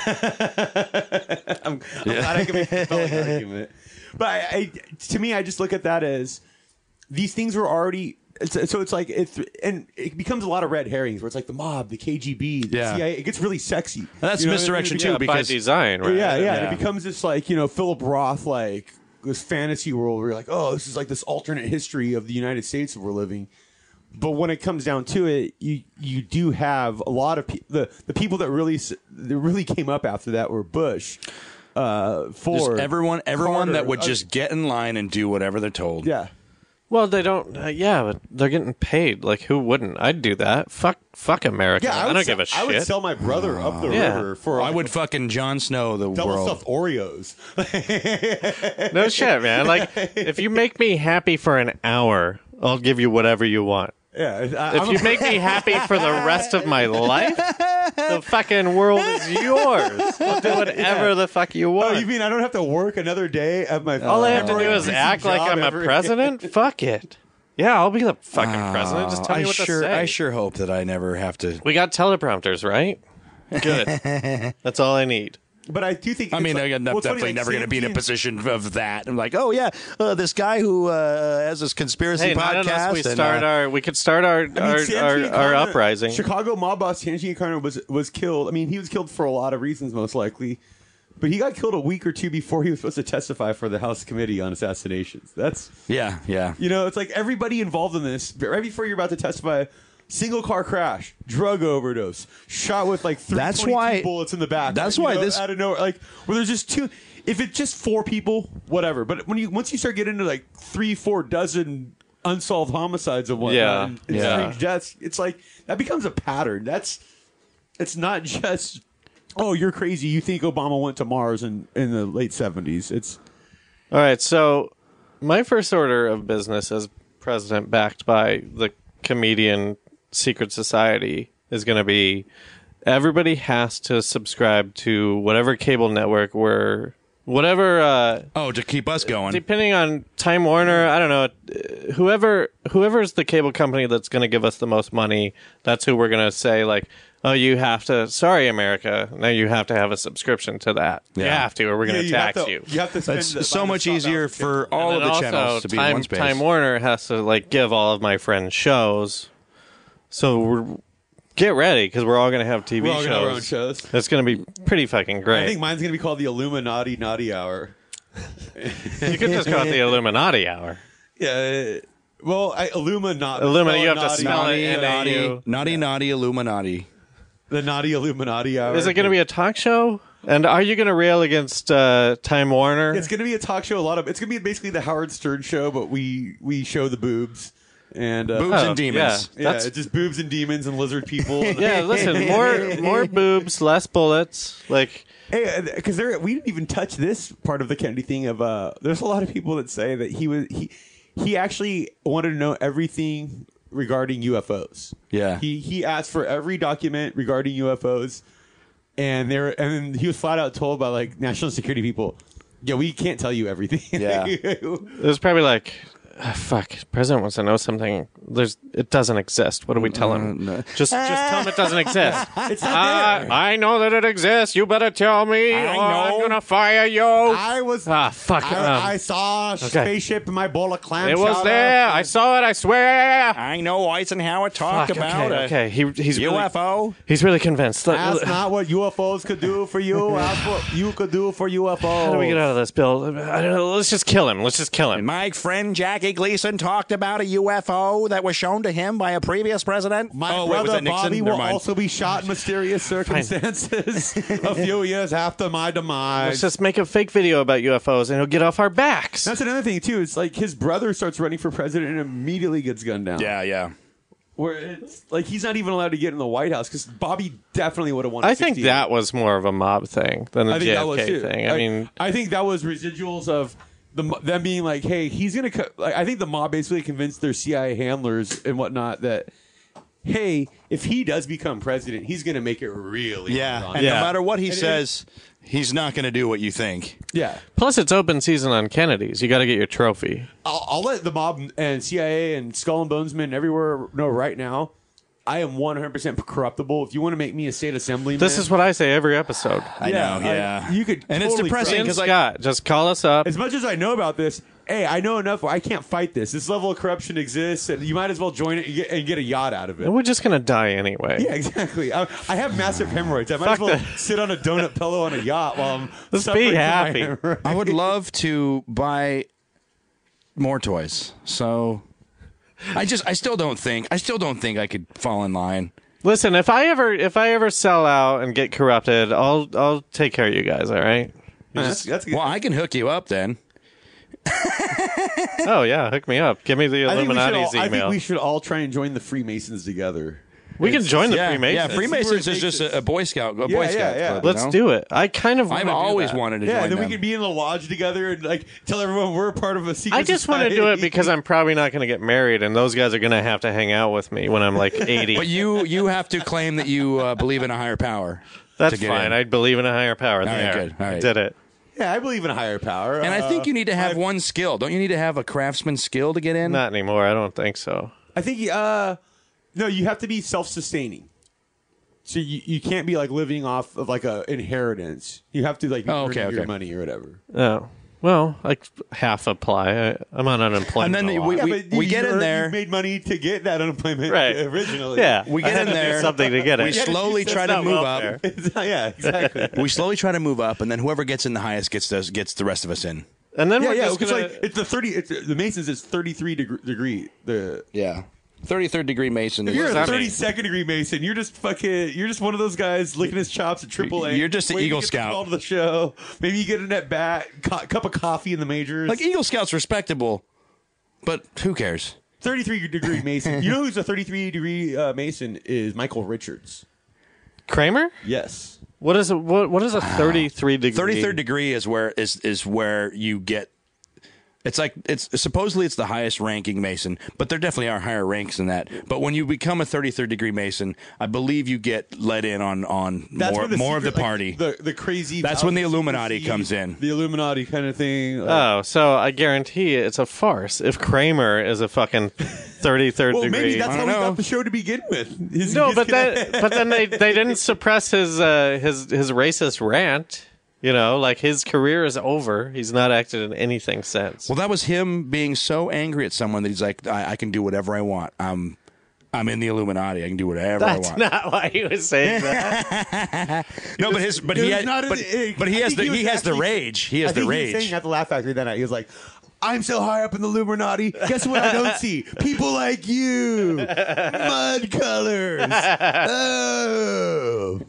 I'm glad I can make a compelling argument. But I, I, to me, I just look at that as these things were already. It's, so it's like it's and it becomes a lot of red herrings where it's like the mob, the K G B, the Yeah. C I A. It gets really sexy. And that's You know, misdirection and it too, Yeah, by because design, right? Yeah, yeah, and Yeah. it becomes this like you know Philip Roth like this fantasy world where you're like, oh, this is like this alternate history of the United States that we're living. But when it comes down to it, you you do have a lot of pe- the the people that really s- that really came up after that were Bush, uh, just Ford, everyone everyone Carter, that would uh, just get in line and do whatever they're told. yeah. Well, they don't. Uh, yeah, but they're getting paid. Like, who wouldn't? I'd do that. Fuck, fuck America. Yeah, I, I, would don't sell, give a I would shit. sell my brother up the Yeah. river for I like, would fucking Jon Snow the double world. stuffed Oreos. No shit, man. Like, if you make me happy for an hour, I'll give you whatever you want. Yeah, I, If I'm you a- make me happy for the rest of my life, the fucking world is yours. I'll do whatever the fuck you Oh, want. you mean I don't have to work another day at my? All I have to do embroidery is piece of act like job I'm a ever- president? Fuck it. Yeah, I'll be the fucking president. Just tell me I what sure, to say. I sure hope that I never have to. We got teleprompters, right? Good. That's all I need. But I do think I mean, it's they're like, not- well, it's funny, definitely like, never going to be in a Sanji- position of that. I'm like, oh yeah, uh, this guy who uh, has this conspiracy Hey, not podcast. unless we and, start uh, our. We could start our I mean, our, Sanji our, our Incarna- uprising. Chicago mob boss Sanji Incarna was was killed. I mean, he was killed for a lot of reasons, most likely. But he got killed a week or two before he was supposed to testify for the House Committee on Assassinations. That's yeah, yeah. you know, it's like everybody involved in this right before you're about to testify. Single car crash, drug overdose, shot with like three That's why- bullets in the back. that's you why know, this- out of nowhere, like where there's just two. If it's just four people, whatever. But when you once you start getting into like three, four dozen unsolved homicides and whatnot, Yeah. and, and Yeah. strange deaths, it's like that becomes a pattern. That's it's not just oh you're crazy. You think Obama went to Mars in in the late seventies? It's All right, so my first order of business as president, backed by the comedian Secret Society, is going to be everybody has to subscribe to whatever cable network where whatever uh, Oh, to keep us going. depending on Time Warner, I don't know, uh, whoever whoever's the cable company that's going to give us the most money, that's who we're going to say like, oh, you have to. Sorry, America. Now you have to have a subscription to that. You Yeah. have to, or we're going yeah, to you have tax to, you. You have to spend That's the- so buy the much stop easier out. for all And of then the also, channels to be Time, in one space. Time Warner has to like give all of my friends shows. So we're, get ready because we're all going to have T V We're all shows. gonna have our own shows. It's going to be pretty fucking great. I think mine's gonna be called the Illuminati Naughty Hour. you could just call it the Illuminati Hour. Yeah. Well, I, Illuminati. Illumina- you have to naughty, spell it Naughty, N A naughty, U. naughty, naughty Illuminati. The Naughty Illuminati Hour. Is it going to be a talk show? And are you going to rail against uh, Time Warner? It's going to be a talk show. A lot of it's going to be basically the Howard Stern show, but we we show the boobs and uh, Boobs Oh, and demons. yeah. Yeah, That's- it's just boobs and demons and lizard people. And, yeah, listen, more more boobs, less bullets. Like, Hey, because there we didn't even touch this part of the Kennedy thing. Of uh, there's a lot of people that say that he was he he actually wanted to know everything regarding U F Os. Yeah. he he asked for every document regarding U F Os, and there and he was flat out told by like national security people, yeah, we can't tell you everything. Yeah. it was probably like, ah, fuck, president wants to know something. There's, it doesn't exist. What do we tell him? no. Just, just tell him it doesn't exist. It's not Uh, there. I know that it exists. You better tell me, I or I'm know. gonna fire you. I was Ah, fuck. I, um, I saw a spaceship in my bowl of clam it was chowder. there. I saw it. I swear. I know Eisenhower talked Fuck, about okay, a okay. He, he's U F Really, O. he's really convinced. Let- That's not what U F Os could do for you. That's what you could do for U F Os. How do we get out of this, Bill? I don't know. Let's just kill him. Let's just kill him. My friend Jackie Gleason talked about a U F O that was shown to him by a previous president. My oh, wait, was brother that Nixon? Bobby Never will mind. also be shot in mysterious circumstances a few years after my demise. Let's just make a fake video about U F Os and he'll get off our backs. That's another thing too. It's like his brother starts running for president and immediately gets gunned down. Yeah, yeah. Where it's like he's not even allowed to get in the White House because Bobby definitely would have won. at I think sixteen. that was more of a mob thing than a I think J that F was K too. thing. I mean, I think that was residuals of the mo- them being like, "Hey, he's gonna." Co-. Like, I think the mob basically convinced their C I A handlers and whatnot that, "Hey, if he does become president, he's gonna make it really Yeah, hard on and him." Yeah. no matter what he And it- says, he's not going to do what you think. yeah." plus it's open season on Kennedy's. You got to get your trophy. I'll, I'll let the mob and C I A and Skull and Bonesmen everywhere know right now. I am one hundred percent corruptible. If you want to make me a state assemblyman, This is what I say every episode. I Yeah, know, I- yeah. you could and it's totally depressing corrupt- because Ian like Scott, just call us up. as much as I know about this, hey, I know enough. I can't fight this. This level of corruption exists, and you might as well join it and get, and get a yacht out of it. And we're just gonna die anyway. Yeah, exactly. I, I have massive hemorrhoids. I might Fuck as well the- sit on a donut pillow on a yacht while I'm Just suffering be from my happy. hemorrhoids. I would love to buy more toys. So I just I still don't think I still don't think I could fall in line. Listen, if I ever if I ever sell out and get corrupted, I'll I'll take care of you guys. All right? That's, that's good. Well, I can hook you up then. Oh yeah, hook me up. Give me the I think, we should all, Illuminati's I think email. we We, should all try and join the Freemasons together. can join the yeah, Freemasons. yeah. Freemasons see where it is just takes a, a Boy Scout, a Boy Yeah, Scout yeah, yeah. club. Let's you know? do it. I kind of I've wanna do always that. wanted to Yeah, join and then them. we could be in the lodge together and like tell everyone we're part of a secret. I just want to do it society. because I'm probably not going to get married, and those guys are going to have to hang out with me when I'm like eighty. But you you have to claim that you uh, believe in a higher power. That's to get fine. in. I believe in a higher power. right, there, good. All I right. did it. Yeah, I believe in a higher power. And I Uh, think you need to have I've- one skill. Don't you need to have a craftsman skill to get in? Not anymore. I don't think so. I think uh, no, you have to be self-sustaining. So you, you can't be like living off of like a inheritance. You have to like Oh, okay, earn your okay. money or whatever. Oh. Well, like half apply. I, I'm on unemployment. And then a we- lot. Yeah, but we you get in earned- there- You made money to get that unemployment Right. originally. yeah, We I get had in to do there, something to get it. we slowly That's try to not move welfare. up. It's not- yeah, exactly. We slowly try to move up, and then whoever gets in the highest gets those, gets the rest of us in. And then Yeah, we're yeah. just It's gonna. like it's the thirty. It's the Masons is thirty three degree, degree. The Yeah. thirty-third degree Mason. if you're does a that thirty mean? second degree Mason, you're just fucking. You're just one of those guys licking his chops at Triple A. You're just an waiting Eagle to get the Scout. call to the show. Maybe you get an at bat, co- cup of coffee in the majors. Like Eagle Scout's respectable, but who cares? thirty three degree Mason. You know who's a thirty three degree uh, Mason is Michael Richards. Kramer? Yes. What is a what? What is a thirty-three degree? thirty-third degree is where is is where you get. It's like it's supposedly it's the highest ranking Mason, but there definitely are higher ranks than that. But when you become a thirty-third degree Mason, I believe you get let in on on That's more where the more of the secret, like, party. the the crazy. That's when the values Illuminati secrecy, comes in. The Illuminati kind of thing. like- Oh, so I guarantee it's a farce. If Kramer is a fucking thirty-third well, degree. maybe that's I how don't we know. got the show to begin with. His- no, his but connect- then but then they, they didn't suppress his uh, his his racist rant. You know, like his career is over. He's not acted in anything since. Well, that was him being so angry at someone that he's like, I, I can do whatever I want. I'm I'm in the Illuminati. I can do whatever That's I want. not why he was saying that. no, but his but It he was had, not but, an- but he I has think the he was he has the actually- rage. He has I the think he was rage. saying at the Laugh Factory that night, he was like, I'm so high up in the Illuminati. Guess what I don't see? People like you. Mud colors. Oh.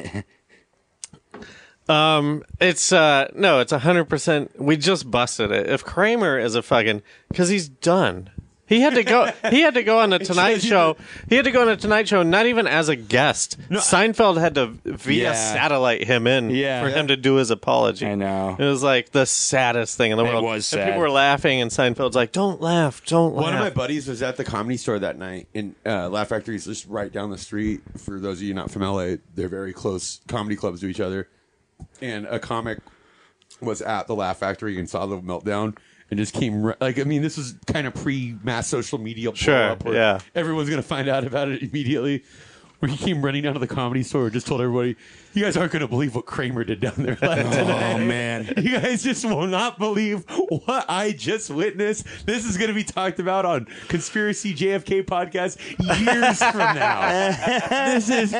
Um, it's uh no, it's a hundred percent. We just busted it. If Kramer is a fucking, because he's done. He had to go. He had to go on the Tonight shows you Show. He had to go on the Tonight Show, not even as a guest. Seinfeld had to via Yeah. satellite him in Yeah. for him to do his apology. I know. It was like the saddest thing in the It world. was And sad. people were laughing, and Seinfeld's like, "Don't laugh, don't laugh." One of my buddies was at the Comedy Store that night, and uh, Laugh Factory is just right down the street. For those of you not from L A, they're very close comedy clubs to each other. And a comic was at the Laugh Factory and saw the meltdown and just came re- like I mean this was kind of pre mass social media blow Sure, up where yeah. everyone's gonna find out about it immediately. Where he came running down to the Comedy Store and just told everybody, "You guys aren't gonna believe what Kramer did down there last night. Oh man. You guys just will not believe what I just witnessed. This is going to be talked about on Conspiracy J F K podcast years from now. This is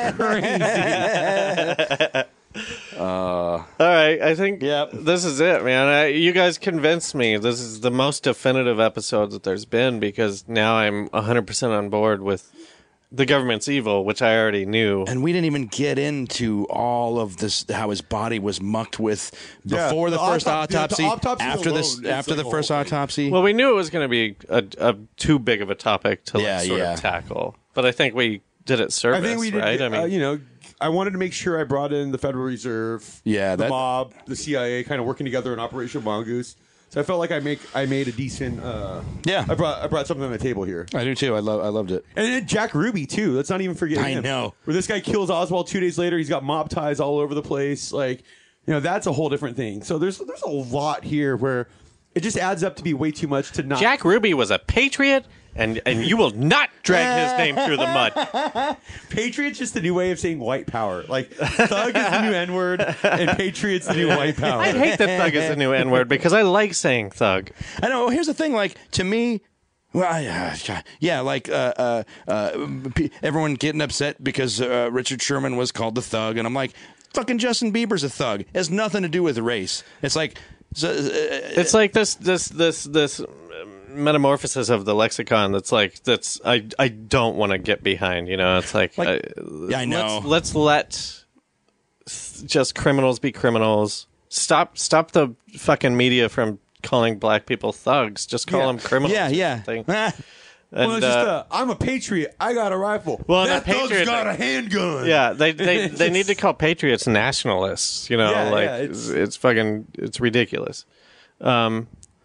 crazy." All right, I think Yep. this is it, man. I, you guys convinced me. This is the most definitive episode that there's been because now I'm one hundred percent on board with the government's evil, which I already knew. And we didn't even get into all of this, how his body was mucked with before Yeah, the, the first autop- the- the autopsy, autopsy after this, alone is after like the a first whole thing. autopsy. Well, we knew it was going to be a, a too big of a topic to like, Yeah, sort yeah. of tackle, but I think we did it service, I think we did. right? I mean, uh, you know, I wanted to make sure I brought in the Federal Reserve, Yeah, the that- mob, the C I A, kind of working together in Operation Mongoose. So I felt like I make I made a decent. Uh, Yeah. I brought I brought something on the table here. I do too. I love. I loved it. And then Jack Ruby too. Let's not even forget I him. know. Where this guy kills Oswald two days later. He's got mob ties all over the place. Like, you know, that's a whole different thing. So there's there's a lot here where it just adds up to be way too much to not. Jack Ruby was a patriot, and, and you will not drag his name through the mud. Patriot's just the new way of saying white power. Like thug is the new N word, and patriot's the new white power. I hate that thug is the new N word because I like saying thug. I know. Here's the thing. Like to me, well, I- uh, yeah, like uh, uh, uh, p- everyone getting upset because uh, Richard Sherman was called the thug, and I'm like, fucking Justin Bieber's a thug. It has nothing to do with race. It's like, so, uh, It's like this this this this metamorphosis of the lexicon that's like that's I I don't want to get behind, you know. It's like, Like- uh, yeah, I know. Let's, let's let s- just criminals be criminals. Stop stop the fucking media from calling black people thugs. Just call Yeah. them criminals. yeah, or yeah. something. Ah, And, well, it's just uh, uh, I'm a patriot. I got a rifle. Well, that the thug's patriot got thing- a handgun. yeah, they they, they need to call patriots nationalists. You know, Yeah, like yeah, it's, it's- it's fucking it's ridiculous. Um,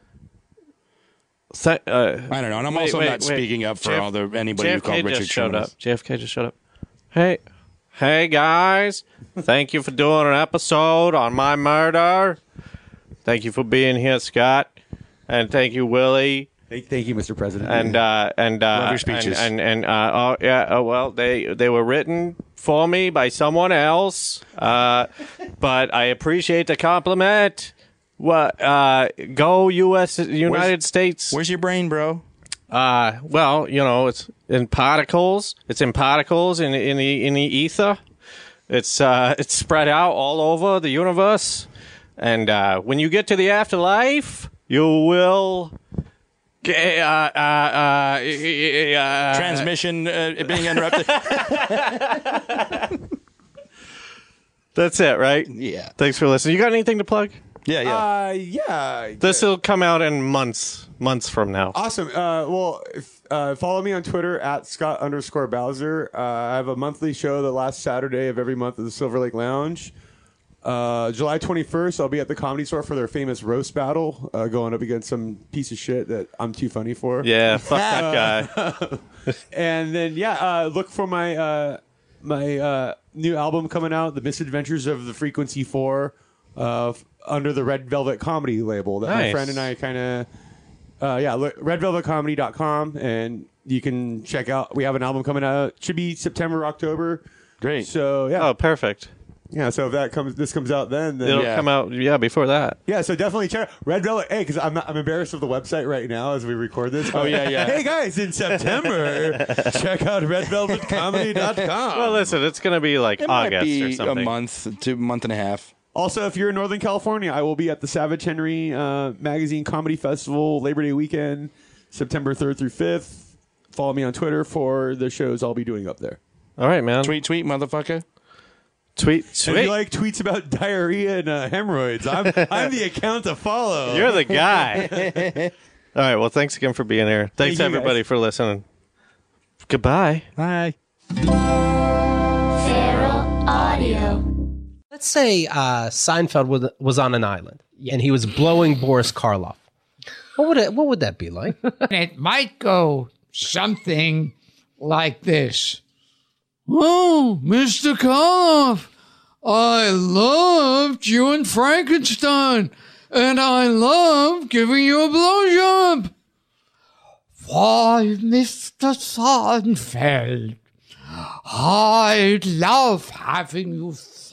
th- uh, I don't know. And I'm Wait, also wait, not wait. speaking up for J F all the anybody who J F K called Richard just showed Sherman. up. J F K just showed up. Hey, hey guys! Thank you for doing an episode on my murder. Thank you for being here, Scott, and thank you, Willie, Thank, thank you, Mister President. and uh, and uh, Love your speeches. and and, and uh, oh yeah, oh well, they they were written for me by someone else, uh, but I appreciate the compliment. What? Uh, go U S United Where's- States. Where's your brain, bro? Uh, well, you know, it's in particles. It's in particles in in the in the ether. It's uh, it's spread out all over the universe, and uh, when you get to the afterlife, you will. Get, uh, uh, uh, uh, Transmission uh, being interrupted. That's it, right? Yeah. Thanks for listening. You got anything to plug? Yeah, yeah. Uh, yeah. This will come out in months, months from now. Awesome. Uh, well, if, uh, follow me on Twitter at Scott underscore Bowser. Uh, I have a monthly show the last Saturday of every month at the Silver Lake Lounge. Uh, July twenty-first, I'll be at the Comedy Store for their famous roast battle, uh, going up against some piece of shit that I'm too funny for. Yeah, fuck that guy. And then, yeah, uh, look for my uh, my uh, new album coming out, The Misadventures of the Frequency four, uh, f- under the Red Velvet Comedy label that my Nice. friend and I kind of, uh, yeah, look, red velvet comedy dot com, and you can check out, we have an album coming out, should be September, October. Great. So, yeah. Oh, perfect. Yeah, so if that comes, this comes out then, then It'll Yeah. come out, yeah, before that. yeah, so definitely check Red Velvet. Hey, because I'm I'm embarrassed of the website right now as we record this. Oh, yeah, yeah. Hey guys, in September, check out red velvet comedy dot com. Well, listen, it's going to be like It August might or be a something. month to a month and a half. Also, if you're in Northern California, I will be at the Savage Henry uh, Magazine Comedy Festival Labor Day weekend, September third through fifth. Follow me on Twitter for the shows I'll be doing up there. All right, man. Tweet, tweet, motherfucker. Tweet. If Sweet. you like tweets about diarrhea and uh, hemorrhoids, I'm I'm the account to follow. You're the guy. All right, well, thanks again for being here. Thanks, you, everybody, guys. for listening. Goodbye. Bye. Feral Audio. Let's say uh, Seinfeld was, was on an island and he was blowing Boris Karloff. What would it, what would that be like? It might go something like this. Oh, Mister Karloff, I loved you in Frankenstein, and I love giving you a blowjob. Why, Mister Seinfeld, I love having you